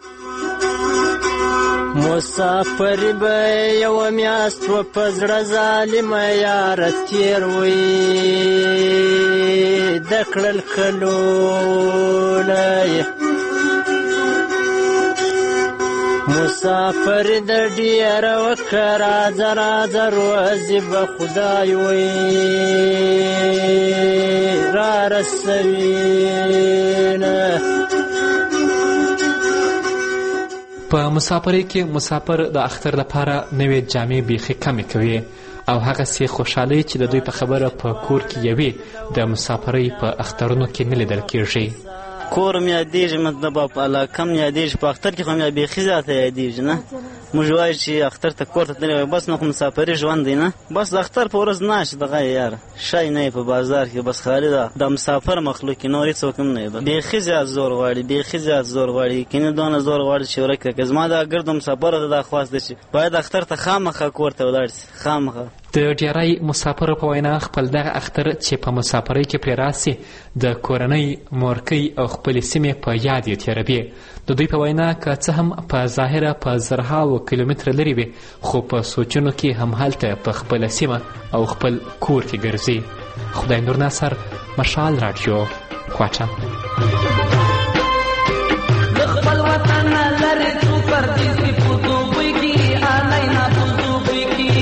مسافر به یوه میاشت و په زړه ظالمه یاره تېر وي، د کړل کلونه مسافر د ډېره وکه راځه راځه روزي به خدای وي را رسوینه.
په مسافرۍ کې مسافر د اختر لپاره نوې جامې بیخي کمې کوي او هغسې خوشحالۍ چې د دوی په خبره په کور کې یوې د مسافرۍ په اخترونو کې نه لیدل کېږي.
کور مې یادېږي، مطلب په علاقه مې یادېږي، په اختر کې خو مې بیخي زیاته یادېږي. نه موږ وایو چې اختر ته کور ته تللی، بس نو خو مسافري ژوند دی، نه بس د اختر په ورځ ناشې دغه یې یاره شی نه یې په بازار کې، بس خالي ده د مسافر مخلوق کې نور هېڅ هم نه یې. بیخي زیات زور غواړي، بیخي زیات زور غواړي، کنې دونه زور غواړي چې ورک کړي. زما دا ګردو مسافرو ته دا خواست دی چې باید اختر ته خامخا کور ته ولاړ شي، خامخا.
د ډېری مسافرو په وینا خپل دغه اختر چې په مسافرۍ کې پرې راسي د کورنۍ، مورکۍ او خپلې سیمې په یاد یې تېروي. د دوی په وینا که څه هم په ظاهره په زرهاوو کیلومتره لرې وي، خو په سوچونو کې همهلته په خپله سیمه او خپل کور کې ګرځي. خدای نور ناصر، مشال راډیو، کوټه.
د خپل وطن لرې څو پردیسي په دوبۍ کې آلی نه په دوبۍ کې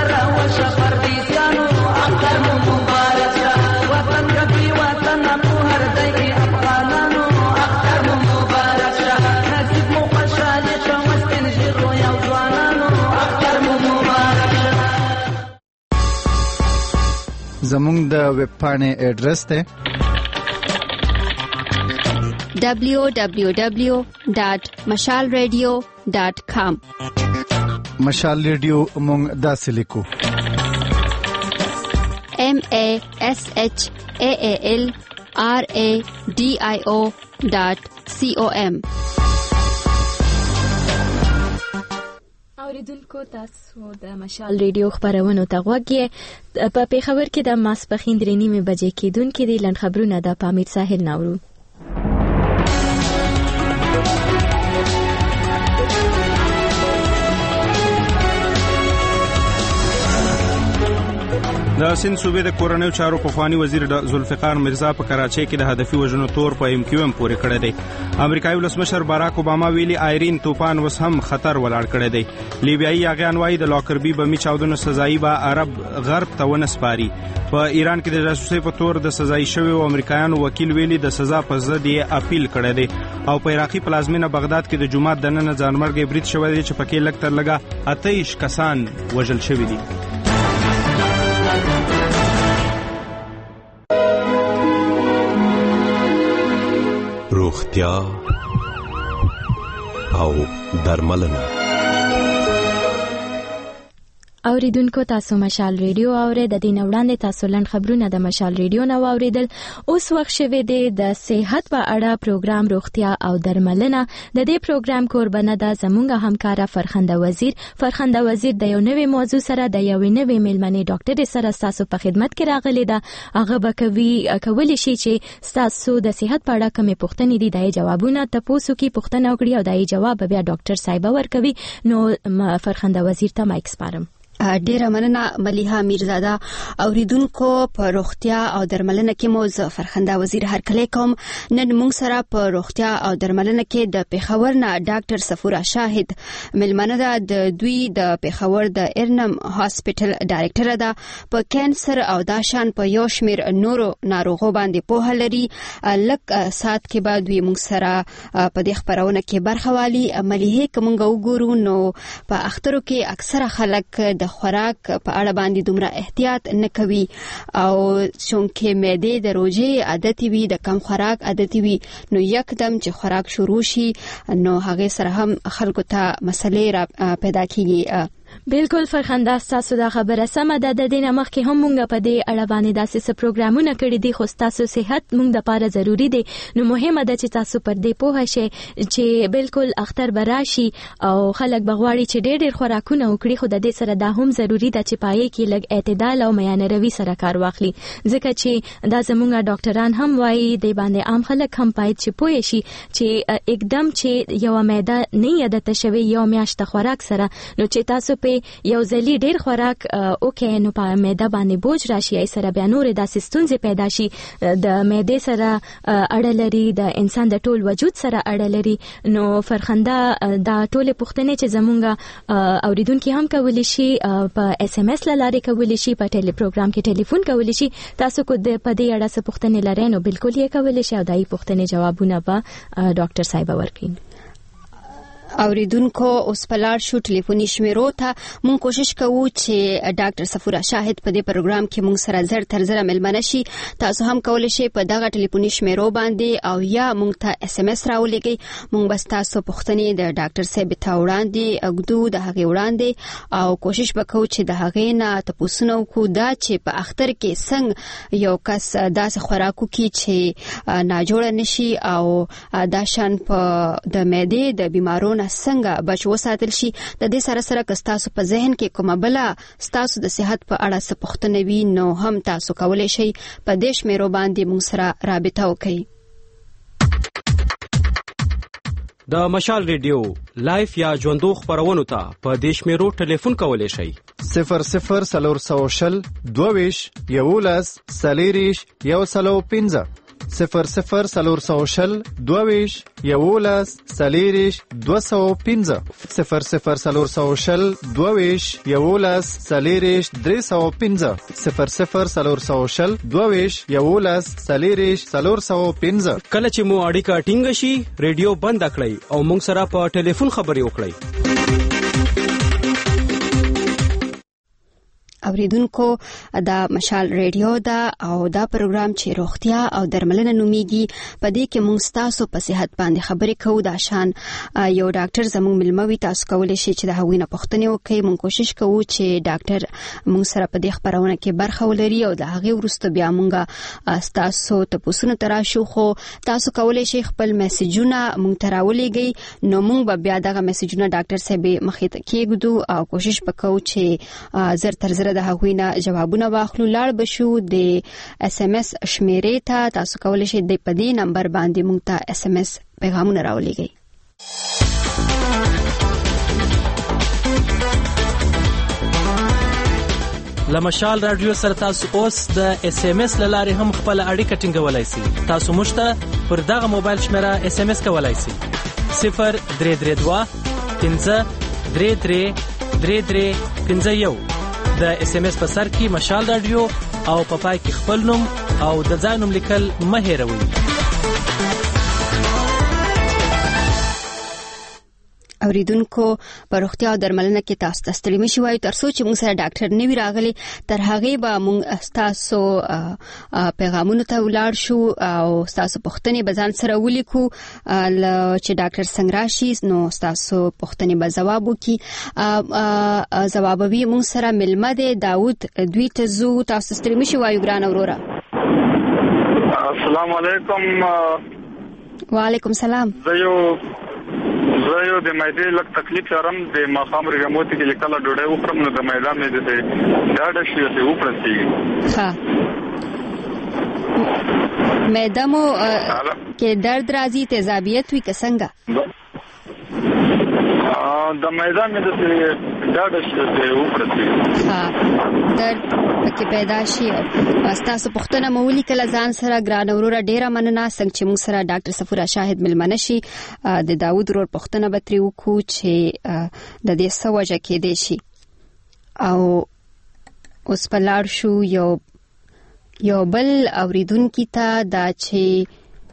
وطن
زموږ د ویب پاڼې ایډرس دی
دبلیو دبلیو دبلیو ډاټ مشال ریډیو ډاټ کام.
مشال ریډیو موږ داسې لیکو
M A S H A A L R A D I O dot C O M.
اوریدونکو تاسو د مشال ریډیو خبرونو ته غوږ یې. په پیښور کې د ماسپښین درې نیمې بجې کېدونکې دي. لنډ خبرونه د پامیر ساحل ناورو.
د سند صوبې د کورنیو چارو پخوانی وزیر ذوالفقار مرزا په کراچۍ کې د هدفي وژنو تور په ایم کیو ایم پورې کړی دی. امریکایي ولسمشر باراک اوباما ویلي آیرین طوفان اوس هم خطر ولاړ کړی دی. لیبیایي یاغیان وایي د لاکربي بمي چاودنو سزایي به عرب غرب ته ونه سپاري. په ایران کې د جاسوسۍ په تور د سزایي شویو امریکایانو وکیل ویلي د سزا په ضد یې اپیل کړی دی. او په عراقي پلازمینه بغداد کې د جومات دننه ځانمرګي برید شوی دی چې پکې لږ تر لږه اته ویشت کسان وژل شوي دي.
روغتیا او درملنه.
اوریدونکو تاسو مشال ریډیو اورئ. د دې نه وړاندې تاسو لنډ خبرونه د مشال ریډیو نه واوریدل. اوس وخت شوی دی د صحت په اړه پروګرام روغتیا او درملنه. د دې پروګرام کوربنه ده زموږ همکاره فرخنده وزیر. فرخنده وزیر د یو نوې موضوع سره د یو نوې میلمنې ډاکټر سره تاسو په خدمت کې راغلي ده. هغه به کوي کولی شي چې تاسو د صحت په اړه کومې پوښتنې دي د جوابونه تاسو کې پوښتنه وکړي او د جواب بیا ډاکټر صاحب ورکوي. نو فرخنده وزیر ته مایک سپارم.
ډیره مننه ملیحه میرزاده. اوریدونکو په روغتیا او درملنه کې مو ز فرخنده وزیر هرکلی کوم. نن موږ سره په روغتیا او درملنه کې د پیښور نه ډاکټر صفورا شاهد ملمنه ده. د دوی د پیښور د ارنم هاسپټل ډایرکټر ده. په کانسر او داشان په یو شمیر نورو ناروغو باندې پوهه لري. لک سات کې بعد دوی موږ سره په دې خبرونه کې برخه والی. ملیحه کومه وګورو نو په اخترو کې اکثره خلک د خوراک په اړه باندې دومره احتیاط نه کوي او چونکه معده د روزي عادت وي د کم خوراک عادت وي نو یکدم چې خوراک شروع شي نو هغه سره هم خلکو ته مسلې را پیدا کیږي.
بالکل فرخنده تاسو دا خبره سمه ده. د دې نه مخکې هم مونږ په دې اړه باندې داسې څه پروګرامونه کړي دي خو تاسو صحت مونږ د لپاره ضروری دی. نو مهمه ده چې تاسو پر دې پوه شئ چې بالکل اختر براشي او خلک بغواړي چې ډېر ډېر خوراکونه وکړي خو د دې سره دا هم ضروری ده چې پای کې لږ اعتدال او میانه روي سره کار واخلي ځکه چې دا زموږ ډاکټران هم وایي د باندې عام خلک هم باید چې پوه شي چې एकदम چې یو معده نه عادت شوی یو میاشت خوراک سره نو چې تاسو په یو ځلی ډیر خوراک اوکې نو په معده باندې بوج راشي ای سره بیا نور د سیستونځ پیدا شي د معده سره اړه لري د انسان د ټول وجود سره اړه لري. نو فرخنده دا ټول پوښتنې چې زمونږ اوریدونکو هم کولی شي په اس ام اس لاره کولی شي په ټلی پروګرام کې ټلیفون کولی شي تاسو کو د په دې اړه څه پوښتنې لرئ نو بالکل یې کولی شي او دای پوښتنې جوابونه به ډاکټر صاحب ورکړي.
اوریدونکو اوس پلار شو ټلیفوني شمیرو ته مونږ کوشش کوو چې ډاکټر صفورا شاهد په دې پروګرام کې مونږ سره زر تر زر ملمنه شي. تاسو هم کولای شئ په دغه ټلیفوني شمیرو باندې او یا مونږ ته اس ام اس راولېږئ. مونږ بس تاسو پوښتنې د ډاکټر صاحب ته وړاندې اګدو د هغه وړاندې او کوشش وکړو چې د هغه نه تاسو نو کو دا چې په اختر کې څنګه یو کس داسې خوراکو کې چې ناجوړ نشي او دا شان په د معدې د بیمارونو څنګه بچو ساتل شي. د دې سره سره که تاسو په ذهن کې کومه بل تاسو د صحت په اړه څه پوښتنه وي نو هم تاسو کولای شئ په دې شمیرو باندې موږ سره رابطه وکړئ.
د مشال ریډیو لایف یا ژوندو خبرونو ته په دې شمیرو ټلیفون کولای شئ
صفر صفر سلور سو شل دوویش یولس سلیریش یو سلو پنځه صفر صفر سلور سو شل دوویش یولس سلیریش دو سو پنځه صفر صفر سلور سو شل دوویش یولس سلیریش درې سو پنځه صفر صفر سلور سو شل دوویش یولس سلیریش سلور سو پنځه.
کله چې مو اړیکه ټینګ شي ریډیو بند کړئ او موږ سره په ټلیفون خبرې وکړئ.
اوریدونکو دا مشال ریډیو دا او دا پروګرام چې روغتیا او درملنه نومیږي په دې کې موږ تاسو په صحت باندې خبرې کوو دا شان یو ډاکټر زموږ ملموي تاسو کولی شئ چې د هغوی نه پوښتنې وکړئ. موږ کوشش کوو چې ډاکټر موږ سره په دې خبرونه کې برخه ولري او د هغې وروسته بیا موږ تاسو تپوسونو ته راشو. خو تاسو کولی شئ خپل میسیجونه موږ ته راولېږئ نو موږ به بیا دغه میسیجونه ډاکټر صاحب مخې ته کېږدو او کوشش وکړو چې زر تر زر د هغوی نه جوابونه واخلو. لاړ بشو د اس ام اس شمیرې ته. تاسو کولی شئ د په دې نمبر باندې موږ ته اس ام اس پیغامونه راولېږئ.
لمشال رادیو سره تاسو اوس د اس ام اس لاره هم خپل اړیکه ټینګولای شئ. تاسو موږ ته پر دغه موبایل شمیره اس ام اس کولای شئ صفر درې درې دوه پنځه درې درې درې درې پنځه یو. د اس ام اس په سر کې مشال رادیو او په پای کې خپل نوم او د ځای نوم لیکل مه هېروئ.
اوریدونکو په روغتیا او درملنه کې تاسو ته ستړي مشي وایو تر څو چې موږ سره ډاکټر نه وي راغلی تر هغې به موږ ستاسو پیغامونو ته ولاړ شو او ستاسو پوښتنې به ځان سره ولیکو چې ډاکټر څنګه راشي نو ستاسو پوښتنې به ځواب وکړي ځوابوي. موږ سره ملمه دی داود دوی ته ځو. تاسو ستړي مشي وایو ګرانه وروره.
السلام علیکم.
وعلیکم سلام.
زه یو زه یو د معدې لږ تکلیف لرم د ماښام رګموتي کې کله ډوډۍ وخورم نو د معده مې د ډاډه شي چې وپړسېږي.
ښه معده مو کې درد راځي تیزابیت وي که څنګه؟
د معده مې د ډاډه شي چې وپړسېږي.
ښه درد پکې پیدا شي. ستاسو پوښتنه مو ولیکله ځان سره ګرانه وروره. ډېره مننه څنګه چې موږ سره ډاکټر صفورا شاهد ملمنه شي. د داود ورور پوښتنه به ترې وکړو چې د دې څه وجه کېدی شي. او اوس په لاړ شو یو یو بل اوریدونکي ته دا چې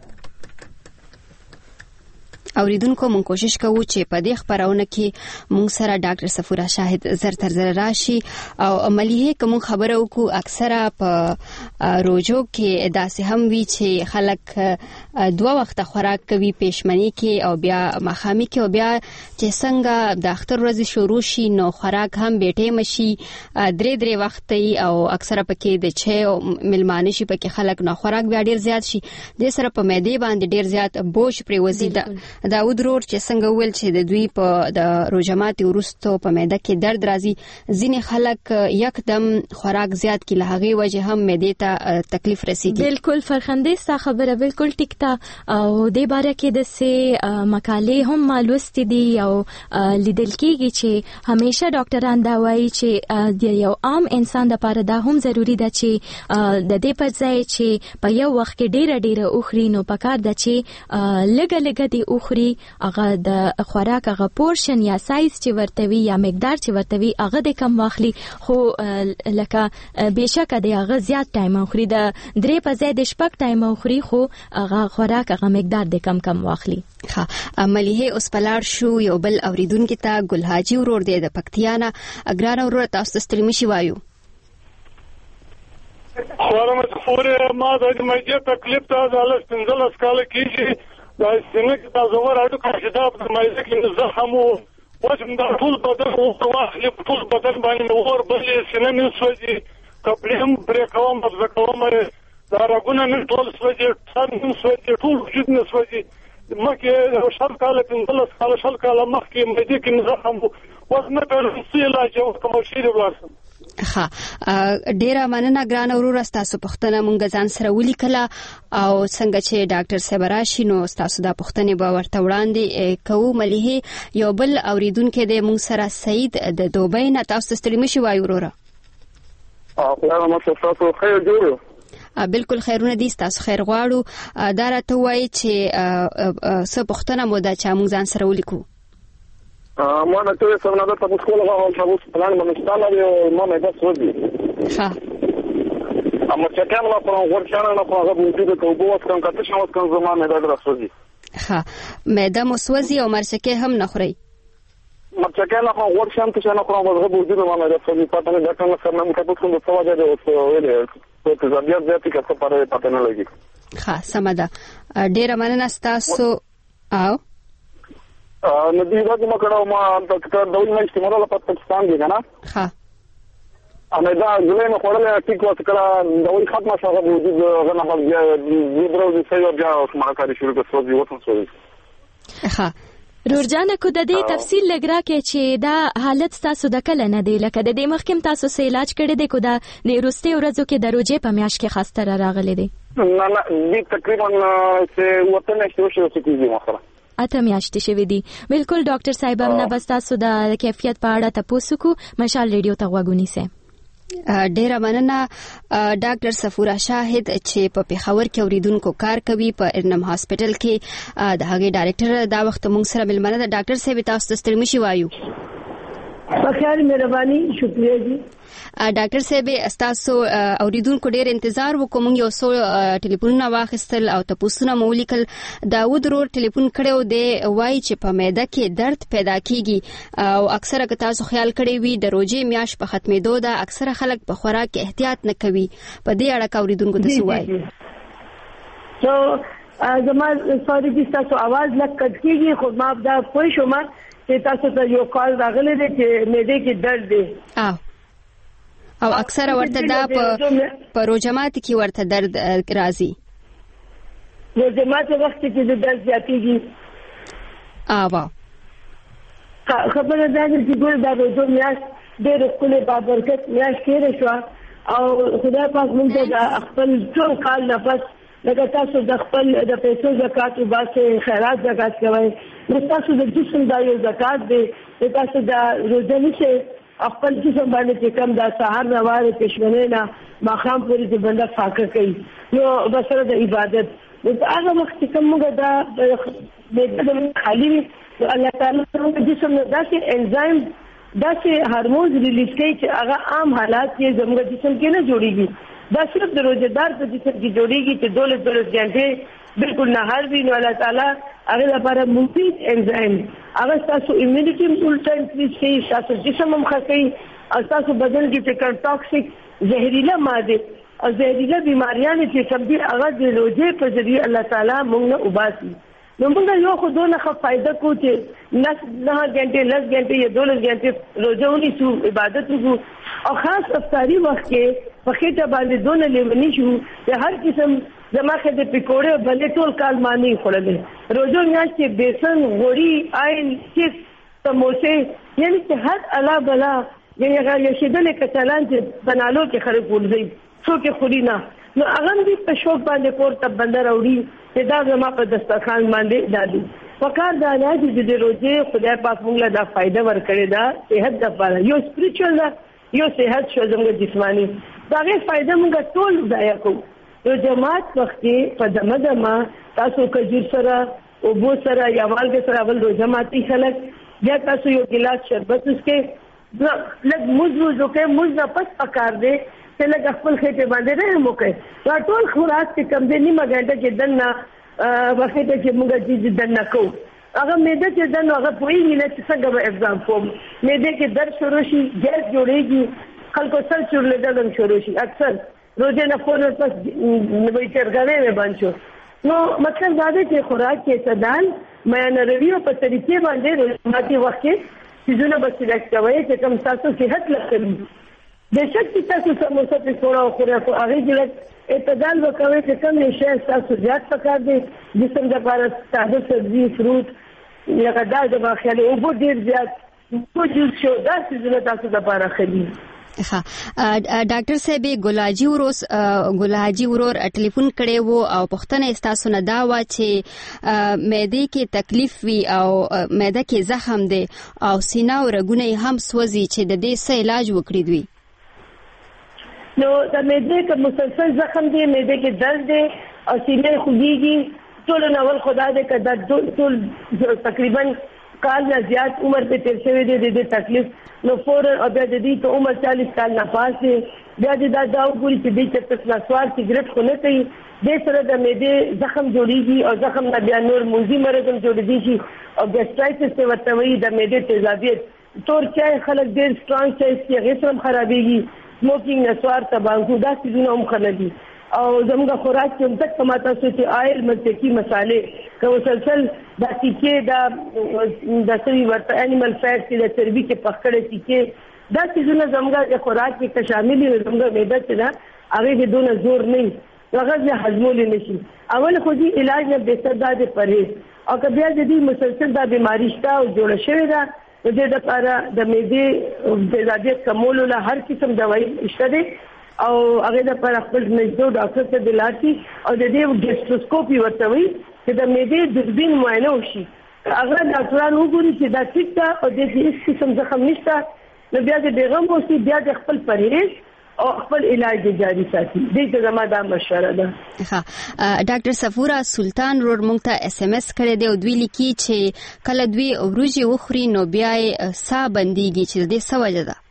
اوریدونکو مونږ کوشش کوو چې په دې خبرونه کې مونږ سره ډاکټر صفورا شاهد زر تر زر راشي او عملیه کوم خبره وکړو. اکثره په روزو کې داسې هم وی چې خلک دوه وخت خوراک کوي پېشمنی کې او بیا مخامي کې او بیا چې څنګه د اختر ورځ شروع شي نو خوراک هم بیټه مشي درې درې وخت او اکثره پکې د چه او ملمانه شي پکې خلک نه خوراک بیا ډیر زیات شي د سره په معده باندې ډیر زیات بوج پریوزي. داود رور چې څنګه ویل چې د دوی په د روزماتي ورستو په معده کې درد راځي ځینې خلک یکدم خوراک زیات کې له هغې وجه هم معدې ته تکلیف رسیږي.
بالکل فرخندې ستا خبره بالکل ټیک ده او دې باره کې داسې مقالې هم ما لوستې دي او لیدل کېږي چې همیشه ډاکټران دا وایي چې د یو عام انسان دپاره دا هم ضروري ده چې د دې پر ځای چې په یو وخت کې ډېره ډېره وخوري نو پکار ده چې لږه لږه دې وخوري. هغه د خوراک هغه پورشن یا سایز چې ورته وي یا مقدار چې ورته وي هغه د کم واخلي. خو لکه بېشکه د هغه زیات ټایم وخوري د درې په ځای د شپږ ټایم وخوري خو هغه خوراک هغه مقدار د کم کم واخلي.
ښه ملیحه اوس په لاړ شو یو بل اوریدونکي ته ګل حاجي ورور دی د پکتیا نه. ګرانه وروره تاسو ته ستړي مشي وایو.
خورم خورې ما د معدې تکلیف ته د لس پنځلس کاله کېږي دا سینه کې دا زور اډو کې دا په معده کې زخم او وجم دا ټول بدن او واخلي ټول بدن باندې اور بلې سینه مې سوځي کپړې هم پرې کوم په کوم دا راګونه مې ټول سوځي ټول مې سوځي ټول وجود مې سوځي مکه شل کاله پنځلس کاله شل کاله مخکې معده کې زخم او وزن په لسی علاج او کوم شي ورسم.
ها ډیره مننه ګرانه وروره تاسو پوښتنه مونږ ځان سره ولیکله او څنګه چې ډاکټر صاحب راشي نو تاسو دا پوښتنې به ورته وړاندې کوو. ملیحه یو بل اوریدونکي دی مونږ سره سعید د دوبۍ نه. تاسو ستړي مشي وایو وروره.
تاسو خیر جوړ.
بالکل خیرونه دي تاسو خیر غواړو. دا راته وایي چې څه پوښتنه مو ده چې مونږ ځان سره ولیکو.
ما نه ته څنګه دا تاسو کوله غواړم تاسو پلان باندې ستاله دی ما مې تاسو ودی.
ها
اما چې کوم لا پر ورچانه نه خو هغه موجوده کوو اوس کوم کته شمو کوم زما مې دا درسوځي.
ها معده مو سوځي او مرچکه هم نه خوري.
مرچکان خو ور شم ته نه خو مزه وجود ما نه راځي پاتنه دا کنه سره مې کتو څنګه څه وجه ده او ویلې ته ځبیا ځاتې کڅ پاره پاتنه لګي
ها سمدا ډیر مننه تاسو او
نو دې راځي ما کړه ما ته د ډول نه استعمال په پاکستان دی کنه
ها
انا دا ګلې نه خورله ټیک وخت کړه د وای ختمه شوه د وجود غنه بیا د درو د سیو بیا ما کاری شروع کړو چې وته سوې
ها
رورجان کو د دې تفصیل لګرا کې چې دا حالت تاسو د کله نه دی لکه د دې مخکم تاسو سه علاج کړی دی کو دا د روستي ورځو کې د روجې په میاش کې خاصه راغلي دی
نه نه دې تقریبا چې وته نشته شو چې کیږي مخره
اته میاشتې شوې دي بالکل ډاکټر صاحب هم نه بس تاسو د کیفیت په اړه تاسو کو مشال ریډیو ته غوښګونی سه
ډیره مننه ډاکټر صفورا شاهد چې په پیښور کې اوریدونکو کار کوي په ارنم هاسپټل کې د هغه ډایریکټر دا وخت موږ سره ملمنه ده ډاکټر صاحب تاسو ته ستړي مشي وایو
بخیر مهرباني شکریہ جی
ډاکټر صاحب تاسو اوریدونکو ډیر انتظار وکوم یو سو ټلیفون واخیستل او تاسو نه مولیکل داوود رور ټلیفون کړو دی وای چې په معده کې درد پیدا کیږي او اکثره که تاسو خیال کړی وي د روجې میاش په ختمېدو دا اکثره خلک په خوراک احتیاط نه کوي په دې اړه اوریدونکو ته وای
سو زما سوري چې تاسو आवाज لږ کټ کیږي خو ما دا پوه شوم چې تاسو ته یو کال راغلی دی چې معده کې درد دی
او او اکثره ورته دا په روجمات کې ورته درد راځي
روجمات وخت کې د درد زیاتېږي
او
خبره دا ده چې ګور دا روزو میاش ډېر خپل بابرکت میاش کېره شو او خدای پاک موږ ته خپل ټول کال نه پس لکه تاسو د خپل د پیسو زکات او باسه خیرات زکات کوئ نو تاسو د جسم دا یو زکات دی تاسو دا روزه نشه خپل جسم باندې چې کم دا سحر نواره پښمنه نه ماخام پوری د بنده فاکر کوي نو بسره د عبادت د هغه وخت کوم موږ دا د خالی الله تعالی څنګه جسم نه داسې انزایم داسې هورمونز ریلیز کوي چې هغه عام حالات کې زموږ جسم کې نه جوړیږي دا صرف د روزدار په جسم کې جوړیږي چې دولس دولس غنټه بالکل نه هر وی نو الله تعالی هغه لپاره مفید انزایم هغه تاسو ایمیونټي مولټ انکریز کوي تاسو جسم هم خسي او تاسو بدن کې چې ټاکسیک زهريله ماده او زهريله بیماریاں چې کوم دي هغه د روزې په ذریعہ الله تعالی موږ نه وباسي نو موږ یو خو دونه ښه فائدہ کو چې نه نه غنټه لږ غنټه یا دولس غنټه روزه ونیسو عبادت وکړو او خاص افطاری وخت کې په خېټه باندې دونه لیونی شو چې هر قسم زماخه د پکوړې بلې ټول کال مانی خورلې روزو میاشت کې بیسن غوړي آئل چپس سموسې یعنی چې هر الا بلا یعنی هغه یشدلې کتلان چې بنالو کې خلک ورځي څو کې خوري نه نو هغه دې په شوق باندې پورته بندر وړي چې دا زما په دسترخوان باندې دادي وکړ دا نه چې د روزې خدای پاک موږ له دا فائدہ ورکړي دا صحت لپاره یو سپریچوال یو صحت شو زموږ جسمانی دا غي فائدہ موږ ټول ځای کوو یو جماعت وخت په دمه دمه تاسو کجور سره او بو سره یا والګ سره ول روزه ماتي خلک بیا تاسو یو ګلاس شربت اسکه لږ موزو زوکه موز نه پس پکار دی چې لږ خپل خېټه باندې نه موکه دا ټول خوراک چې کم دی نیمه غنټه کې دنه وخت ته چې موږ دې دنه کوو هغه مېده چې دنه هغه پوي نه چې څنګه به ایگزام کوم مېده کې درد شروع شي ګیس جوړيږي خلکو سر چورلېدل شروع شي اکثر روزه نه فور پس نوې چرګاوي به بنچو نو مطلب دا دی چې خوراک کې اعتدال مې نه ریویو په طریقې باندې ماتي وخت چې زونه بس سلیکټ کوي چې کوم تاسو صحت لري د شک تاسو سموسه په څوړه او خوراک هغه کې اعتدال وکوي چې کوم شی تاسو زیات پکار دي جسم لپاره تازه سبزي فروټ لکه دا د باخیاله او ډیر زیات موجود شو دا چې تاسو لپاره خلی
ها ډاکټر صاحب ګلاجی وروس ګلاجی ورور ټلیفون کړي وو او پښتنه استاسو نه دا وا چې معده کې تکلیف وی او معده کې زخم دی او سینه او رګونه هم سوځي چې د دې څه علاج وکړي دوی
نو د معده کې مسلسل زخم دی معده کې درد دی او سینه خوږیږي ټول نو خدا دې کدا ټول تقریبا کال نه زیات عمر په تیر شوی دی د تکلیف نو فور او د دې ته عمر چالیس کال نه پاسه بیا دې دا دا وګوري چې دې چې تسوار سیګریټ خو نه کوي دې سره د معدې زخم جوړیږي او زخم نه بیا نور موزي مرض هم جوړیږي او ګیسټرایټس ته ورته وایي د معدې تیزابیت تور چای خلک ډېر سترونګ چای څښي هغې سره هم خرابېږي سموکینګ نسوار تبانکو دا څیزونه هم ښه نه دي او زموږ خوراک کې هم تک ما تاسو چې آیل مصدقي مسالې که مسلسل دا تیکې دا د سوي ورته انیمل فیټ چې د چربي کې پخ کړی تیکې دا څیزونه زموږ د خوراک کې که شامل وي زموږ معده چې ده هغې کې دونه زور نه وي هغه بیا هضمولی نه شي اول خو دې علاج نه بهتر دا د پرهیز او که بیا د دې مسلسل دا بیماري شته او جوړه شوې ده نو دې دپاره د معدې تیزابیت کمولو له هر قسم دوايي شته دی او هغې دپاره خپل نږدې ډاکټر ته د لاړ شي او د دې ګیسټروسکوپي ورته وایي چې د معدې دوربین معاینه وشي هغه ډاکټران وګوري چې دا ټیک ده او دې کې هېڅ قسم زخم نشته نو بیا د بېغم اوسي بیا د خپل پرهیز او خپل علاج جاری ساتي دې ته زما دا مشوره ده.
ښه ډاکټر صفوره سلطان رور مونږ ته اس ام اس کړی دی او دوی لیکي چې کله دوی وریجې وخوري نو بیا یې ساه بندېږي چې د دې څه وجه ده؟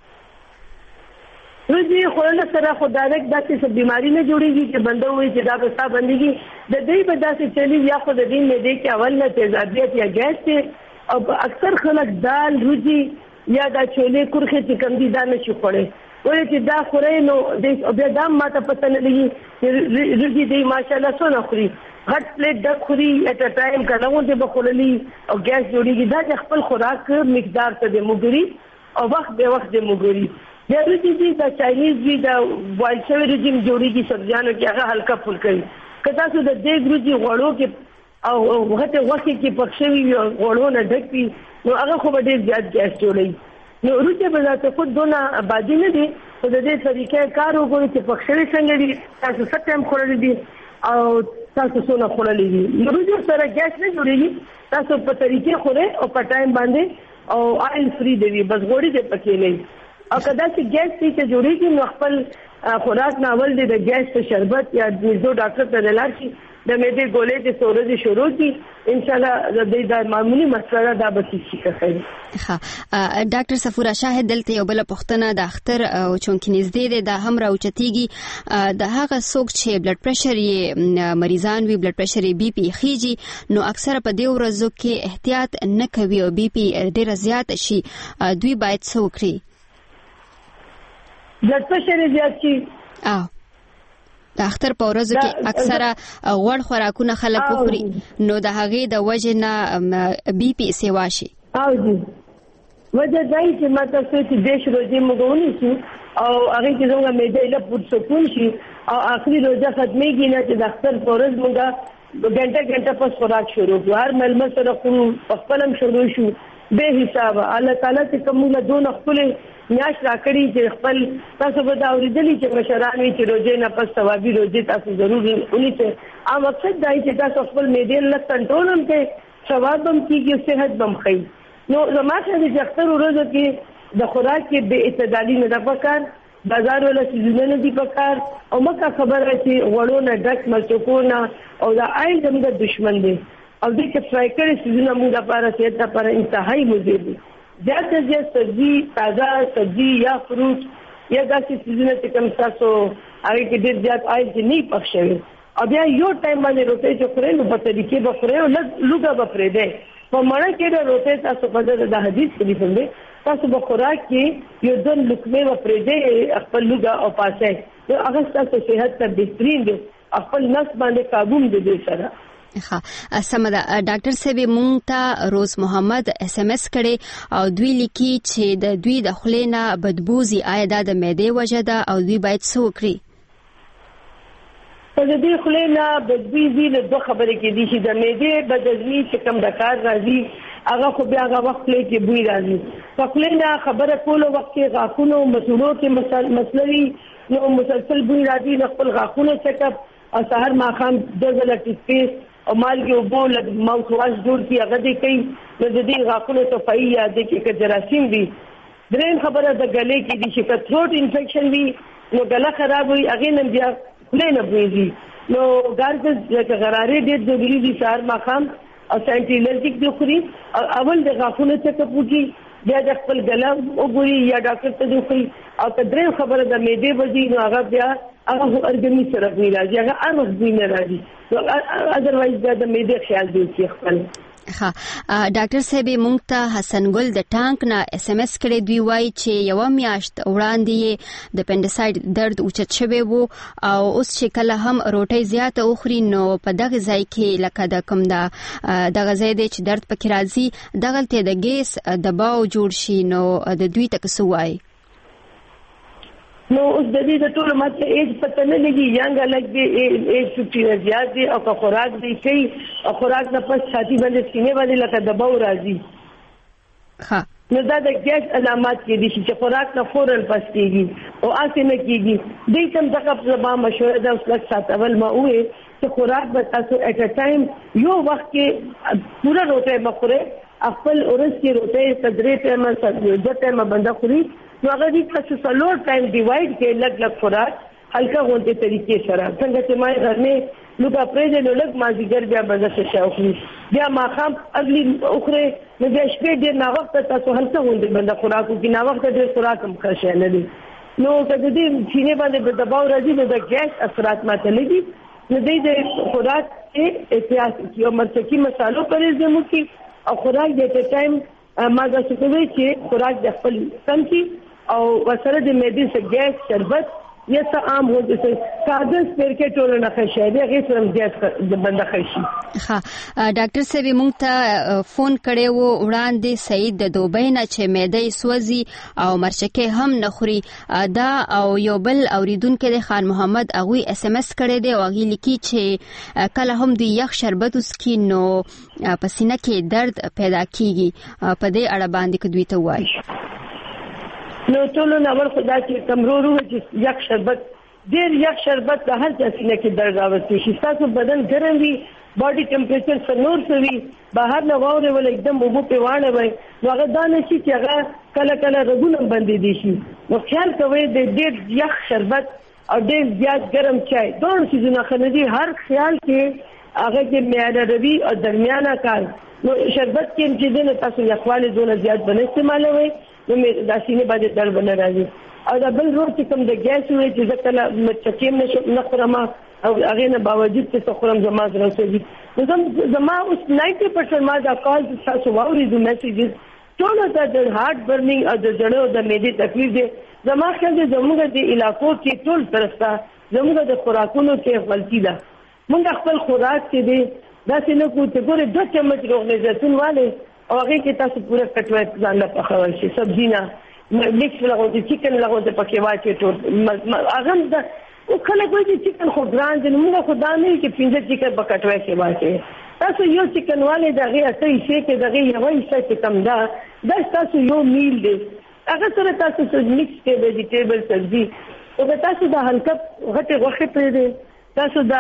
وریجې خوړلو سره خو ډایرکټ داسې بیماري نه جوړېږي چې بنده وایي چې دا به ساه بندېږي د دوی به داسې چلي یا خو د دې معدې کې اول نه تیزابیت یا ګیس دی او اکثر خلک دال وریجې یا دا چولې کورخې چې کوم دي دا نه شي خوړی ولې چې دا خورئ نو بیا دا هم ماته پته نه لګي چې وریجې دی ماشاءالله څونه خوري غټ پلیټ ډک خوري ایټ ا ټایم که نه غوندې به خوړلي او ګیس جوړېږي دا د خپل خوراک مقدار ته د مګري او وخت به وخت د مګري بیا وریجې دي دا چاینیز وي دا بوایل شوي وریجې هم جوړېږي سبزیانو کې هغه هلکه پھلکوي که تاسو د دیګ وریجې غوړو کې او غټې غوښې کې پخ شوي وي او غوړو نه ډک وي نو هغه خو به ډېر زیات ګیس جوړوي نو وروسته به ذات خود دونه آبادي نه دي خو د دې طریقې کار وکړو چې پخ شوي څنګه دي تاسو څه ټایم خوړلی دي او تاسو څونه خوړلی دي نو وروسته سره ګیس نه جوړېږي تاسو په طریقې خورئ او په ټایم باندې او آیل فری دی وي بس غوړي دې پکې نه او که داسې ګیس دي چې جوړېږي نو خپل خوراک نه اول دی د ګیس په شربت یا نږدې ډاکټر ته لاړ شي د معدې ګولې د څو ورځې شروع دي انشاءالله د دې دا معمولي مسله دا به شي ښه.
ښه ډاکټر صفوره شاهد دلته یو بله پوښتنه د اختر او چونکې نږدې دی دا هم راوچتېږي د هغه څوک چې بلډ پریشر یې مریضان وي بلډ پریشر یې بي پي خیږي نو اکثره په دې ورځو کې احتیاط نه کوي او بي پي ډېره زیاته شي دوی باید څه وکړي؟
بلډ پریشر یې زیات شي
او د اختر په ورځو کې اکثره غوړ خوراکونه خلک وخوري نو د هغې د وجې نه بي پي سیوا شي.
او جی وجه دا یې چې ما تاسو چې دېرش روژې موږ ونیسو او هغې کې زموږ معده ایله پرسکون شي او آخري روژه ختمېږي نه چې د اختر په ورځ موږ ګنټه ګنټه پس خوراک شروع کړو هر مېلمه سره خورو په خپل هم شروع شو بې حسابه الله تعالی چې کوم موږ دونه ښکلې میاشت راکړي چې خپل تاسو به دا اورېدلي چې مشران وي چې روژې نه پس ثوابي روژې تاسو ضرور ونیسئ او مقصد دا چې تاسو خپل معدې لږ کنټرول هم کوئ ثواب هم کېږي او صحت به هم ښیي نو زما خیال دی چې اختر ورځو کې د خوراک کې بې اعتدالي نه ده پکار بازار والا څیزونه نه دي پکار او مکه خبره چې غوړو نه ډک مرچکو نه او دا آیل زموږ دشمن دی او دې کې فرای کړي څیزونه موږ لپاره صحت لپاره انتهایي مضر دي زیات سے زیات سبزی تازه سبزی یا فروټ یا داسې څیزونه چې کوم تاسو هغې کې ډېر زیات آیل چې نه وي پخ شوي او بیا یو ټایم باندې روټۍ چې خورئ نو په طریقې به خورئ او لږ لوږه به پرېږدئ په مڼه کې د روټۍ تاسو په دغه د حدیث شریف هم دی تاسو به خوراک کې یو دوه لقمې به پرېږدئ خپل لوږه او پاسئ نو هغه ستاسو صحت ته بهترین دی خپل نس باندې قابو هم د دې سره.
ښه سمه ده ډاکټر صاحب مونږ ته روز محمد اس ام اس کړی او دوی لیکي چې د دوی د خولې نه بدبو ځي آیا دا د معدې وجه ده او دوی باید څه وکړي؟
په دې خولې نه بدبو ځي نو دوه خبرې کېدای شي د معدې بدبو چې کوم د کار راځي هغه خو بیا هغه وخت خولې کې بوی راځي په خولې نه خبره کولو وخت کې غاښونو مسلو کې مسله وي نو مسلسل بوی راځي نو خپل غاښونه چیک اپ او سهار ماښام دوه ځله ټوسټپیسټ او مالګې اوبو لږ ماوث واش جوړ کړي هغه دې کوي نو د دې غاښونو صفایي یا د کې که جراثیم وي درېیم خبره د ګلې کې دي چې که تھروټ انفیکشن وي نو ګله خراب وي هغې نه بیا خولې نه بویږي نو ګارګز لکه غرارې ډېر ضروري دي سهار ماښام او سینټي الرجیک دې خوري او اول د غاښونو چیک اپ وکړي بیا د خپل ګلم وګوري یا ډاکټر ته ځي او کدرې خبره د معدې وځي نو هغه بیا هغه ارګنی سره نه راځي هغه ارغ نه راځي نو اذروایز دا د معدې خیال دی چې خپل
ها ډاکټر صاحب مونږ ته حسن ګل د ټانک نه اس ام اس کړي دوی وای چې یو میاشت وړاندې د پنډسایډ درد اوچت شوی وو او اوس چې کله هم روټي زیاته اخري نو په دغه ځای کې لکه د کوم دا دغه ځای دی چې درد پکې راځي دغه ته د ګیس دباو جوړ شي نو د دوی تک سوای
نو اوس د دې د ټول ماته ایج پته نه لګي یانګ الګ دی ایج ففټي زیات دی او که خوراک دی کوي او خوراک نه پس ساتي باندې سینې باندې لکه دباو راځي
ها
نو دا د ګیس علامات کې دي چې خوراک نه فورن پس کېږي او اسې نه کېږي دې کوم ځکه په ما مشوره ده اوس لږ سات اول ما وې چې خوراک به تاسو اټ ا ټایم یو وخت کې پورا روټه مخوره خپل اورس کې روټه تدریې ته ما سره ته ما بنده خوري نو هغه دې تاسو سلور ټایم ډیوایډ کې لږ لږ خوراک هلکا غونډه طریقې سره څنګه چې ما غرمه لوګه پرېږه نو لږ مازیګر بیا بنده څه اخلي بیا ما خام اغلی اخره نو بیا شپې ډېر نا وخت تاسو هلکا غونډه بنده خوراکو کې نا وخت ډېر خوراک هم ښه نه دي نو کله دې سینې باندې د دباو راځي نو د ګیس اثرات ماته لګي نو دې د خوراک کې احتیاط یو مرچکی مصالو پرې زمو کې او خوراک د ټایم ما دا څه کوي چې خوراک د خپل کم کی او وسره د معدې څخه ګیس شربت یا څه عام هو چې کاغذ پر کې ټول نه خشي دی هغه سره ګیس د بنده خشي
ها ډاکټر صاحب مونږ ته فون کړي وو وړاندې سعید د دوبۍ نه چې معدې سوځي او مرچکه هم نه خوري دا او یو بل اوریدونکو د خان محمد اغوی اس ام اس کړي دی او هغه لیکي چې کله هم د یخ شربت وسکي نو پسینه کې درد پیدا کیږي په دې اړه باندې کوي ته وایي
نو ټول نو اول خدا چې کمرورو چې یک شربت ډیر یک شربت د هر ځای کې درد راوستي شي تاسو بدن ګرم وي باډي ټمپریچر سنور سوي بهر نه واوري ول एकदम وګو په وانه وي نو هغه دا نشي چې هغه کله کله رګونه باندې دي شي نو خیال کوئ د ډیر یک شربت او ډیر زیات ګرم چای دوه چیزونه خنجي هر خیال کې هغه کې معیار روي او درمیانه کار نو شربت کې چې دنه تاسو یخواله دونه زیات باندې استعمالوي نو مې د سینې باندې درد باندې راځي او دا بل روز چې کوم د ګیس وي چې ځکه مچکیم نشو نخرم او هغه نه باوجود چې خورم زما راځي نو زما اوس نائنټي پرسنټ ما دا کال تاسو واوري د میسیجز ټول د هارت برنینګ او د جوړو د معدې تکلیف دي زما خیال دې زموږ د علاقو کې ټول ترستا زموږ د خوراکونو کې غلطي ده موږ خپل خوراک کې دي دا څنګه کو ته ګوره دوه چمچ روغ زیتون والے او هغه کې تاسو پوره کټوي ځان له پخول شي سبزی نه مکس لغو د چکن لغو د پکې واچي ټول هغه د او کله کوئی چې چکن خو ګران دي موږ خدا نه کې پینځه چکن پکټوي کې واچي تاسو یو چکن والے دغه اته شي کې دغه یو څه چې کم ده دا تاسو یو میل دی هغه سره تاسو مکس کې ویجیټیبل سبزی او تاسو د هلکه غټه غوښه پرې دي تاسو د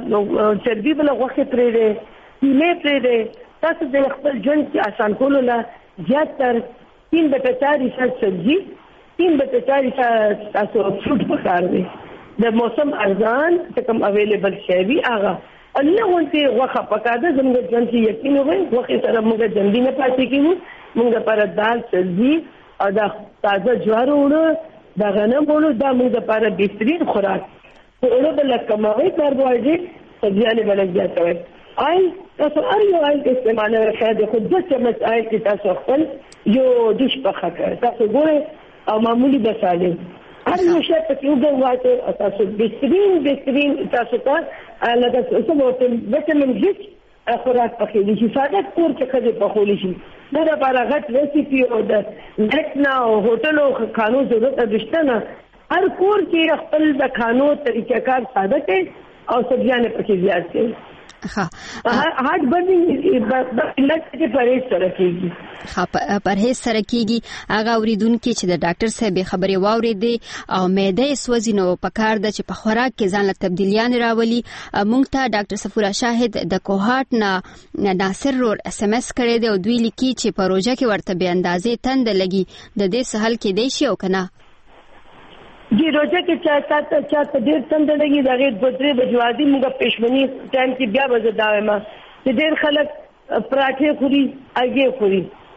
چربي بل غوښه پرې دي کیمه پرې دي تاسو د خپل ژوند کې آسان کولو لا زیات تر تین بټه چار حصہ سبزی تین بټه چار حصہ تاسو فروټ پکار دي د موسم ارزان چې کوم اویلیبل شي وي هغه الله ونته غوښه پکا ده زموږ ژوند کې یقین وي غوښه سره موږ جنبي نه پاتې کیږو موږ پر دال سبزی او د تازه جوارو وړو د غنم وړو دا موږ لپاره بهترین خوراک وړو بل کموي کاربوهایډریټ سبزیانه بلل زیاتوي آی تاسو هر یو آی استعمال راځي خو د چمچ آی کې تاسو خپل یو دیش پخا کړئ تاسو ګوره او معمولی بساله هر یو شی په یو ځای واته تاسو بهترین بهترین تاسو ته لکه څه وته وټامین هیڅ خوراک پخې دي چې ساده کور کې خځه پخولې شي دا لپاره غټ ریسیپي او د نت نه او هوټلو خانو ضرورت نشته نه هر کور کې خپل د خانو طریقه کار ساده کې او سبزیانه پکې زیات کې
ها
هارت برنینګ د علت کې پرهیز سره کیږي
ها پرهیز سره کیږي هغه اوریدونکو چې د ډاکټر صاحب خبري واوریدي او معده سوځي نو پکار د چې په خوراک کې ځان له تبدیلیان راولي مونږ ته ډاکټر صفورا شاهد د کوهات نه ناصر رور اس ام اس کړی دی او دوی لیکي چې پروژه کې ورته به اندازې تند لګي د دې سهل کې دی شي او کنه
جی روزه کې چاته چاته ډېر څنګه لګي دا غیر بدري بجوادي موږ پښمنی ټایم کې بیا وځه دا ما چې ډېر خلک پراټه خوري اګه خوري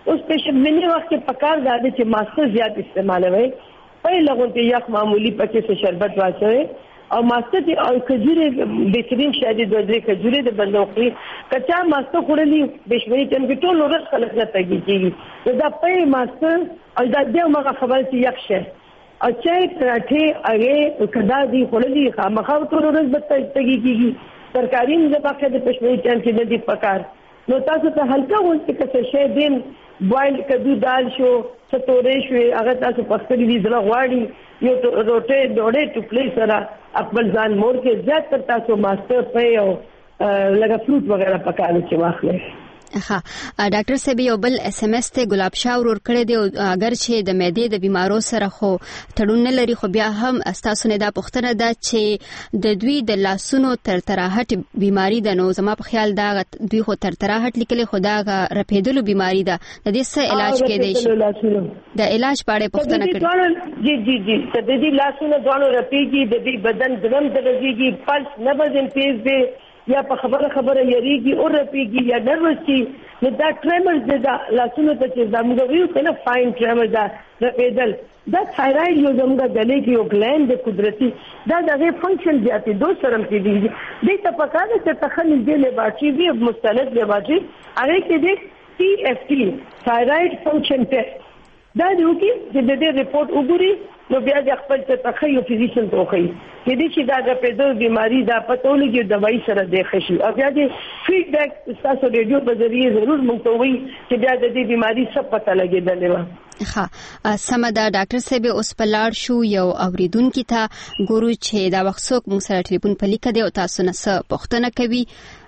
اوس پیشنټ منی وخت کې پکار زیاده چې ماسک زیات استعمالوي په لغونته یخ معمولی پکې څه شربت واچوي او ماسک او کجوره بهترین شاید د درې کجوره د بندوخي کچا ماسک خورلې بشمنی تم کې ټول ورځ خلک نه تګيږي دا په ماسک او دا دغه مغه خبر چې یخ شه او چې پراټه هغه کدا دي خورلې خامخا ټول ورځ به تګيږي ترکاری نه پکې د پښمنی تم کې د دې پکار نو تاسو ته هلکا وځي چې څه دین بوایل کدو دال شو ستورې شو هغه تاسو پخته دي زړه غواړي یو روټه ډوډۍ ټوکلې سره خپل ځان مور کې زیات تر تاسو ماستر په او لکه فروټ وغیرہ پکاله چې واخلئ
ها ډاکټر صاحب یو بل اس ام اس ته ګلاب شاه ورور کړی دی اگر چې د معدې د بیمارو سره خو تړون نه لري خو بیا هم استاسو نه دا پوښتنه ده چې د دوی د لاسونو تر تراحت بیماری ده نو زما په خیال دا دوی خو تر تراحت لیکلي خو دا رپیدلو بیماری ده د دې څه علاج کېدی شي د علاج په اړه پوښتنه کړې
جی جی جی د دې لاسونو دوانو رپیږي د دې بدن دم درځيږي پلس نه بدن تیز دی یا په خبره خبره یریږي او رپیږي یا نروس کی نو دا ټریمرز دا لاسونو ته چې زموږ ویو کنه فاین ټریمر دا رپیدل دا تایراید یو زموږ غلې کې یو ګلند قدرتي دا دغه فنکشن زیاتې دوه سرم کې دي دې ته پکاره چې تخنیک دې لیبارټري دی مستند لیبارټري هغه کې دې سی اف ټي تایراید فنکشن ټیسټ دا دی چې د دې ریپورت وګوري نو بیا د خپل تخیل فزیشن ته وخی چې دې چې دا د پیدو بیماری دا پاتولوژي دوايي سره د خشي او بیا د فیډبیک تاسو ریډیو په ذریعہ ضرور مونږ ته وایي چې بیا د دې بیماری څه پته لګیدلې و
ها سمدا ډاکټر صاحب اوس پلاړ شو یو اوریدونکو ته ګورو چې دا وخت څوک مونږ سره ټلیفون په لیکه دی او تاسو نه څه پوښتنه کوي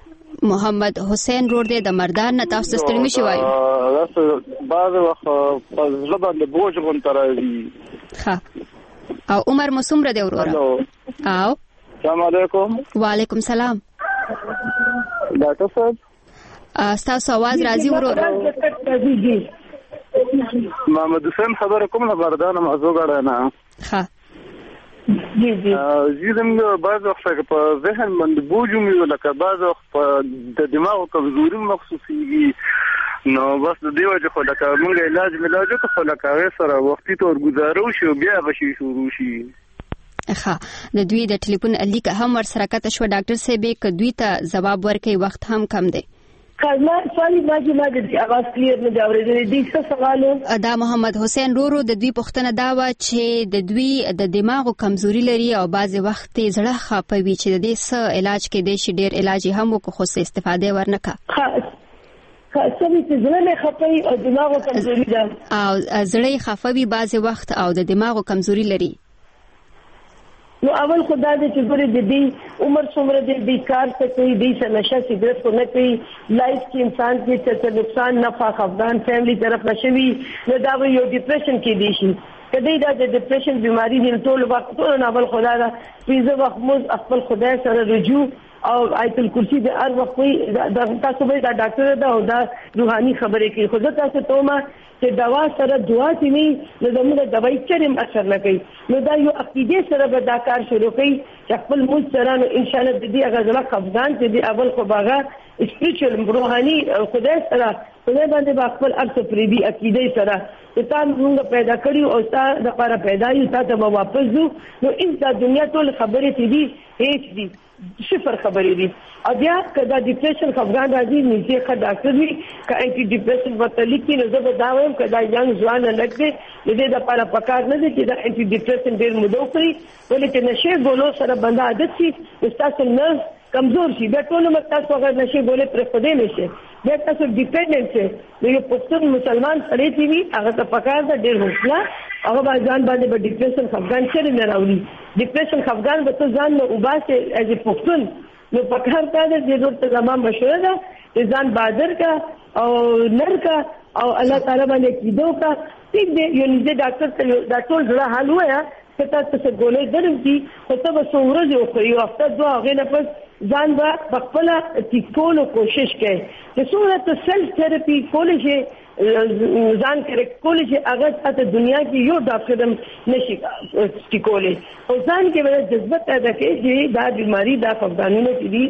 محمد حسین روډ دې د مردان نه تاسو ستړي مشي وایو
تاسو بعض وخت په ځل باندې بوج غون ترې
ها او عمر مسمره دی وروره او
السلام علیکم
وعلیکم سلام
ډاکټر صاحب
تاسو आवाज راځي وروره
محمد حسین خبر کوم نه مردان موضوع غړا نه
ها
جی جی
جی زموږ بعض وخت په ذهن باندې بوج وي لکه بعض وخت په د دماغ کمزوري مخصوصي نو بس د دیو چې خو لکه موږ علاج ملاج کو خو لکه هغه سره وختي تور گزارو شو بیا غشي شروع شي
ښه د دوی د ټلیفون الیک هم ور سره کته شو ډاکټر صاحب ک دوی ته جواب ورکړي وخت هم کم دی
کله سوالي باندې ما د اواز کلیر نه دا ورېدلې دي څه سوالو
دا محمد حسین رورو د دوی پوښتنه دا و چې د دوی د دماغو کمزوري لري او بعضی وخت زړه خاپوي چې د دې څه علاج کې دی شي ډیر علاج هم وکړو خو څه استفاده ورنکا
خاصه چې زړه خاپوي او دماغو کمزوري ده
او زړه خاپوي بعضی وخت او د دماغو کمزوري لري
نو اول خدا دې چې ګورې د دې عمر څومره دې بیکار څه کوي دې څه نشه سیګریټ کو نه کوي لایف کې انسان کې څه نقصان نه فاق افغان فیملی طرف نشوي نو دا یو ډیپریشن کې دي شي کله دا د ډیپریشن بیماری دې ټول وخت ټول اول خدا دا پیزه وخت موږ خپل خدای سره رجوع او آیت الکرسی د هر وخت دا تاسو به دا ډاکټر دا او دا روحاني خبرې کوي خو تاسو ته ما چې دوا سره دعا کوي نو زموږ د دوايي چرېم اثر نه کوي نو دا یو عقیده سره به دا کار شروع کوي چې خپل موږ سره نو ان شاء الله د دې غزله خفغان چې دی اول خو باغه سپریچوال روحاني خدای سره خدای باندې خپل ارث پریدي عقیده سره ته موږ پیدا کړیو او تاسو د لپاره پیدا یو تاسو به واپس ځو نو ان د دنیا ټول خبرې چې دي هیڅ دي صفر خبرې دي او بیا کدا ډیپریشن خفغان راځي نږدې ښه ډاکټر وي ک انټي ډیپریشن ورته لیکي نو زه به دا وایم کدا یان ځوان لګي د دې لپاره پکار نه دي چې دا انټي ډیپریشن ډېر مودو کوي ولې چې نشه ګولو سره بنده عادت شي تاسو نرس کمزور شي بیا ټول مت تاسو هغه نشه ګولې پر خدای نشي بیا تاسو ډیپندنت شي نو یو پښتون مسلمان سره چې وي هغه ته پکار ده ډېر حوصله هغه باندې باندې به ډیپریشن خفغان چیرې نه راوړي ډیپریشن خفغان به ته ځان نو وباسه از پښتون نو پکار تا د دې ضرورت زمام مشوره ده چې ځان بادر کا او نر کا او الله تعالی باندې کیدو کا ټیک دی یو نږدې ډاکټر ته دا ټول ډول حل وایا چې تاسو څه ګولې درځي خو ته به څومره یو خو یو هفته دوه غینه پس ځان به خپل ټیکولو کوشش کوي چې څومره ته سیلف تھراپي کولې شي ځان کې کولې چې هغه ته دنیا کې یو ډاکټر هم نشي ټیکولې او ځان کې به جذبه پیدا کوي چې دا بیماری دا خفګانونه چې دي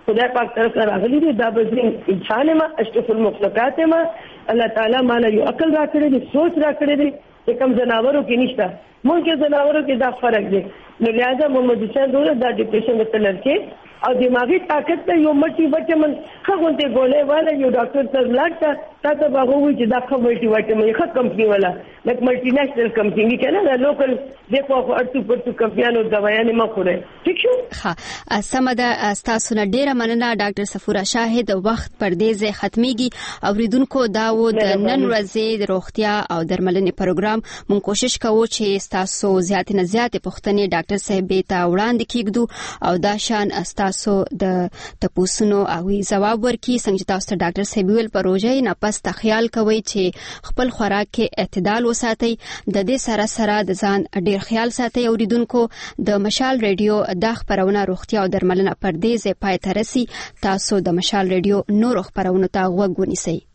خدای پاک طرف نه راغلی دی دا به انسان ما اشرف المخلوقات ما الله تعالی مالا یو عقل راکړی دی سوچ راکړی دی چې کوم ځناورو کې نشته مونږ کې ځناورو کې دا فرق دی نو لہذا محمد حسین دوله دا ډیپریشن د تلل کې او دماغي طاقت ته یو مټي وټمن خغونته ګولې والا یو ډاکټر ته لاړ تا ته به وایي چې دا خو مټي وټمن ښه کمپنی والا لکه ملټي نېشنل کمپنی کنه دا لوکل دغه خو ارتو پرتو کمپنیانو دوايانې ما خوره ٹھیک شو
ها سمدا تاسو نه ډیره مننه ډاکټر صفورا شاهد وخت پردې ځای ختميږي اوریدونکو دا و د نن ورځې د روغتیا او درملنې پروګرام مونږ کوشش کوو چې تاسو زیات نه زیات پوښتنې ډاکټر صاحب ته وړاندې کیږو او دا شان تاسو د تپوسونو او جواب ورکړي څنګه تاسو ته ډاکټر صاحب ویل پروژې نه پس ته خیال کوئ چې خپل خوراک کې اعتدال وساتئ د دې سره سره د ځان ډیر خیال ساتئ اوریدونکو د مشال ریډیو د خبرونه روغتیا او درملنه پردې ځای پای ته رسي تاسو د مشال ریډیو نور خبرونه ته غوږ ونیسئ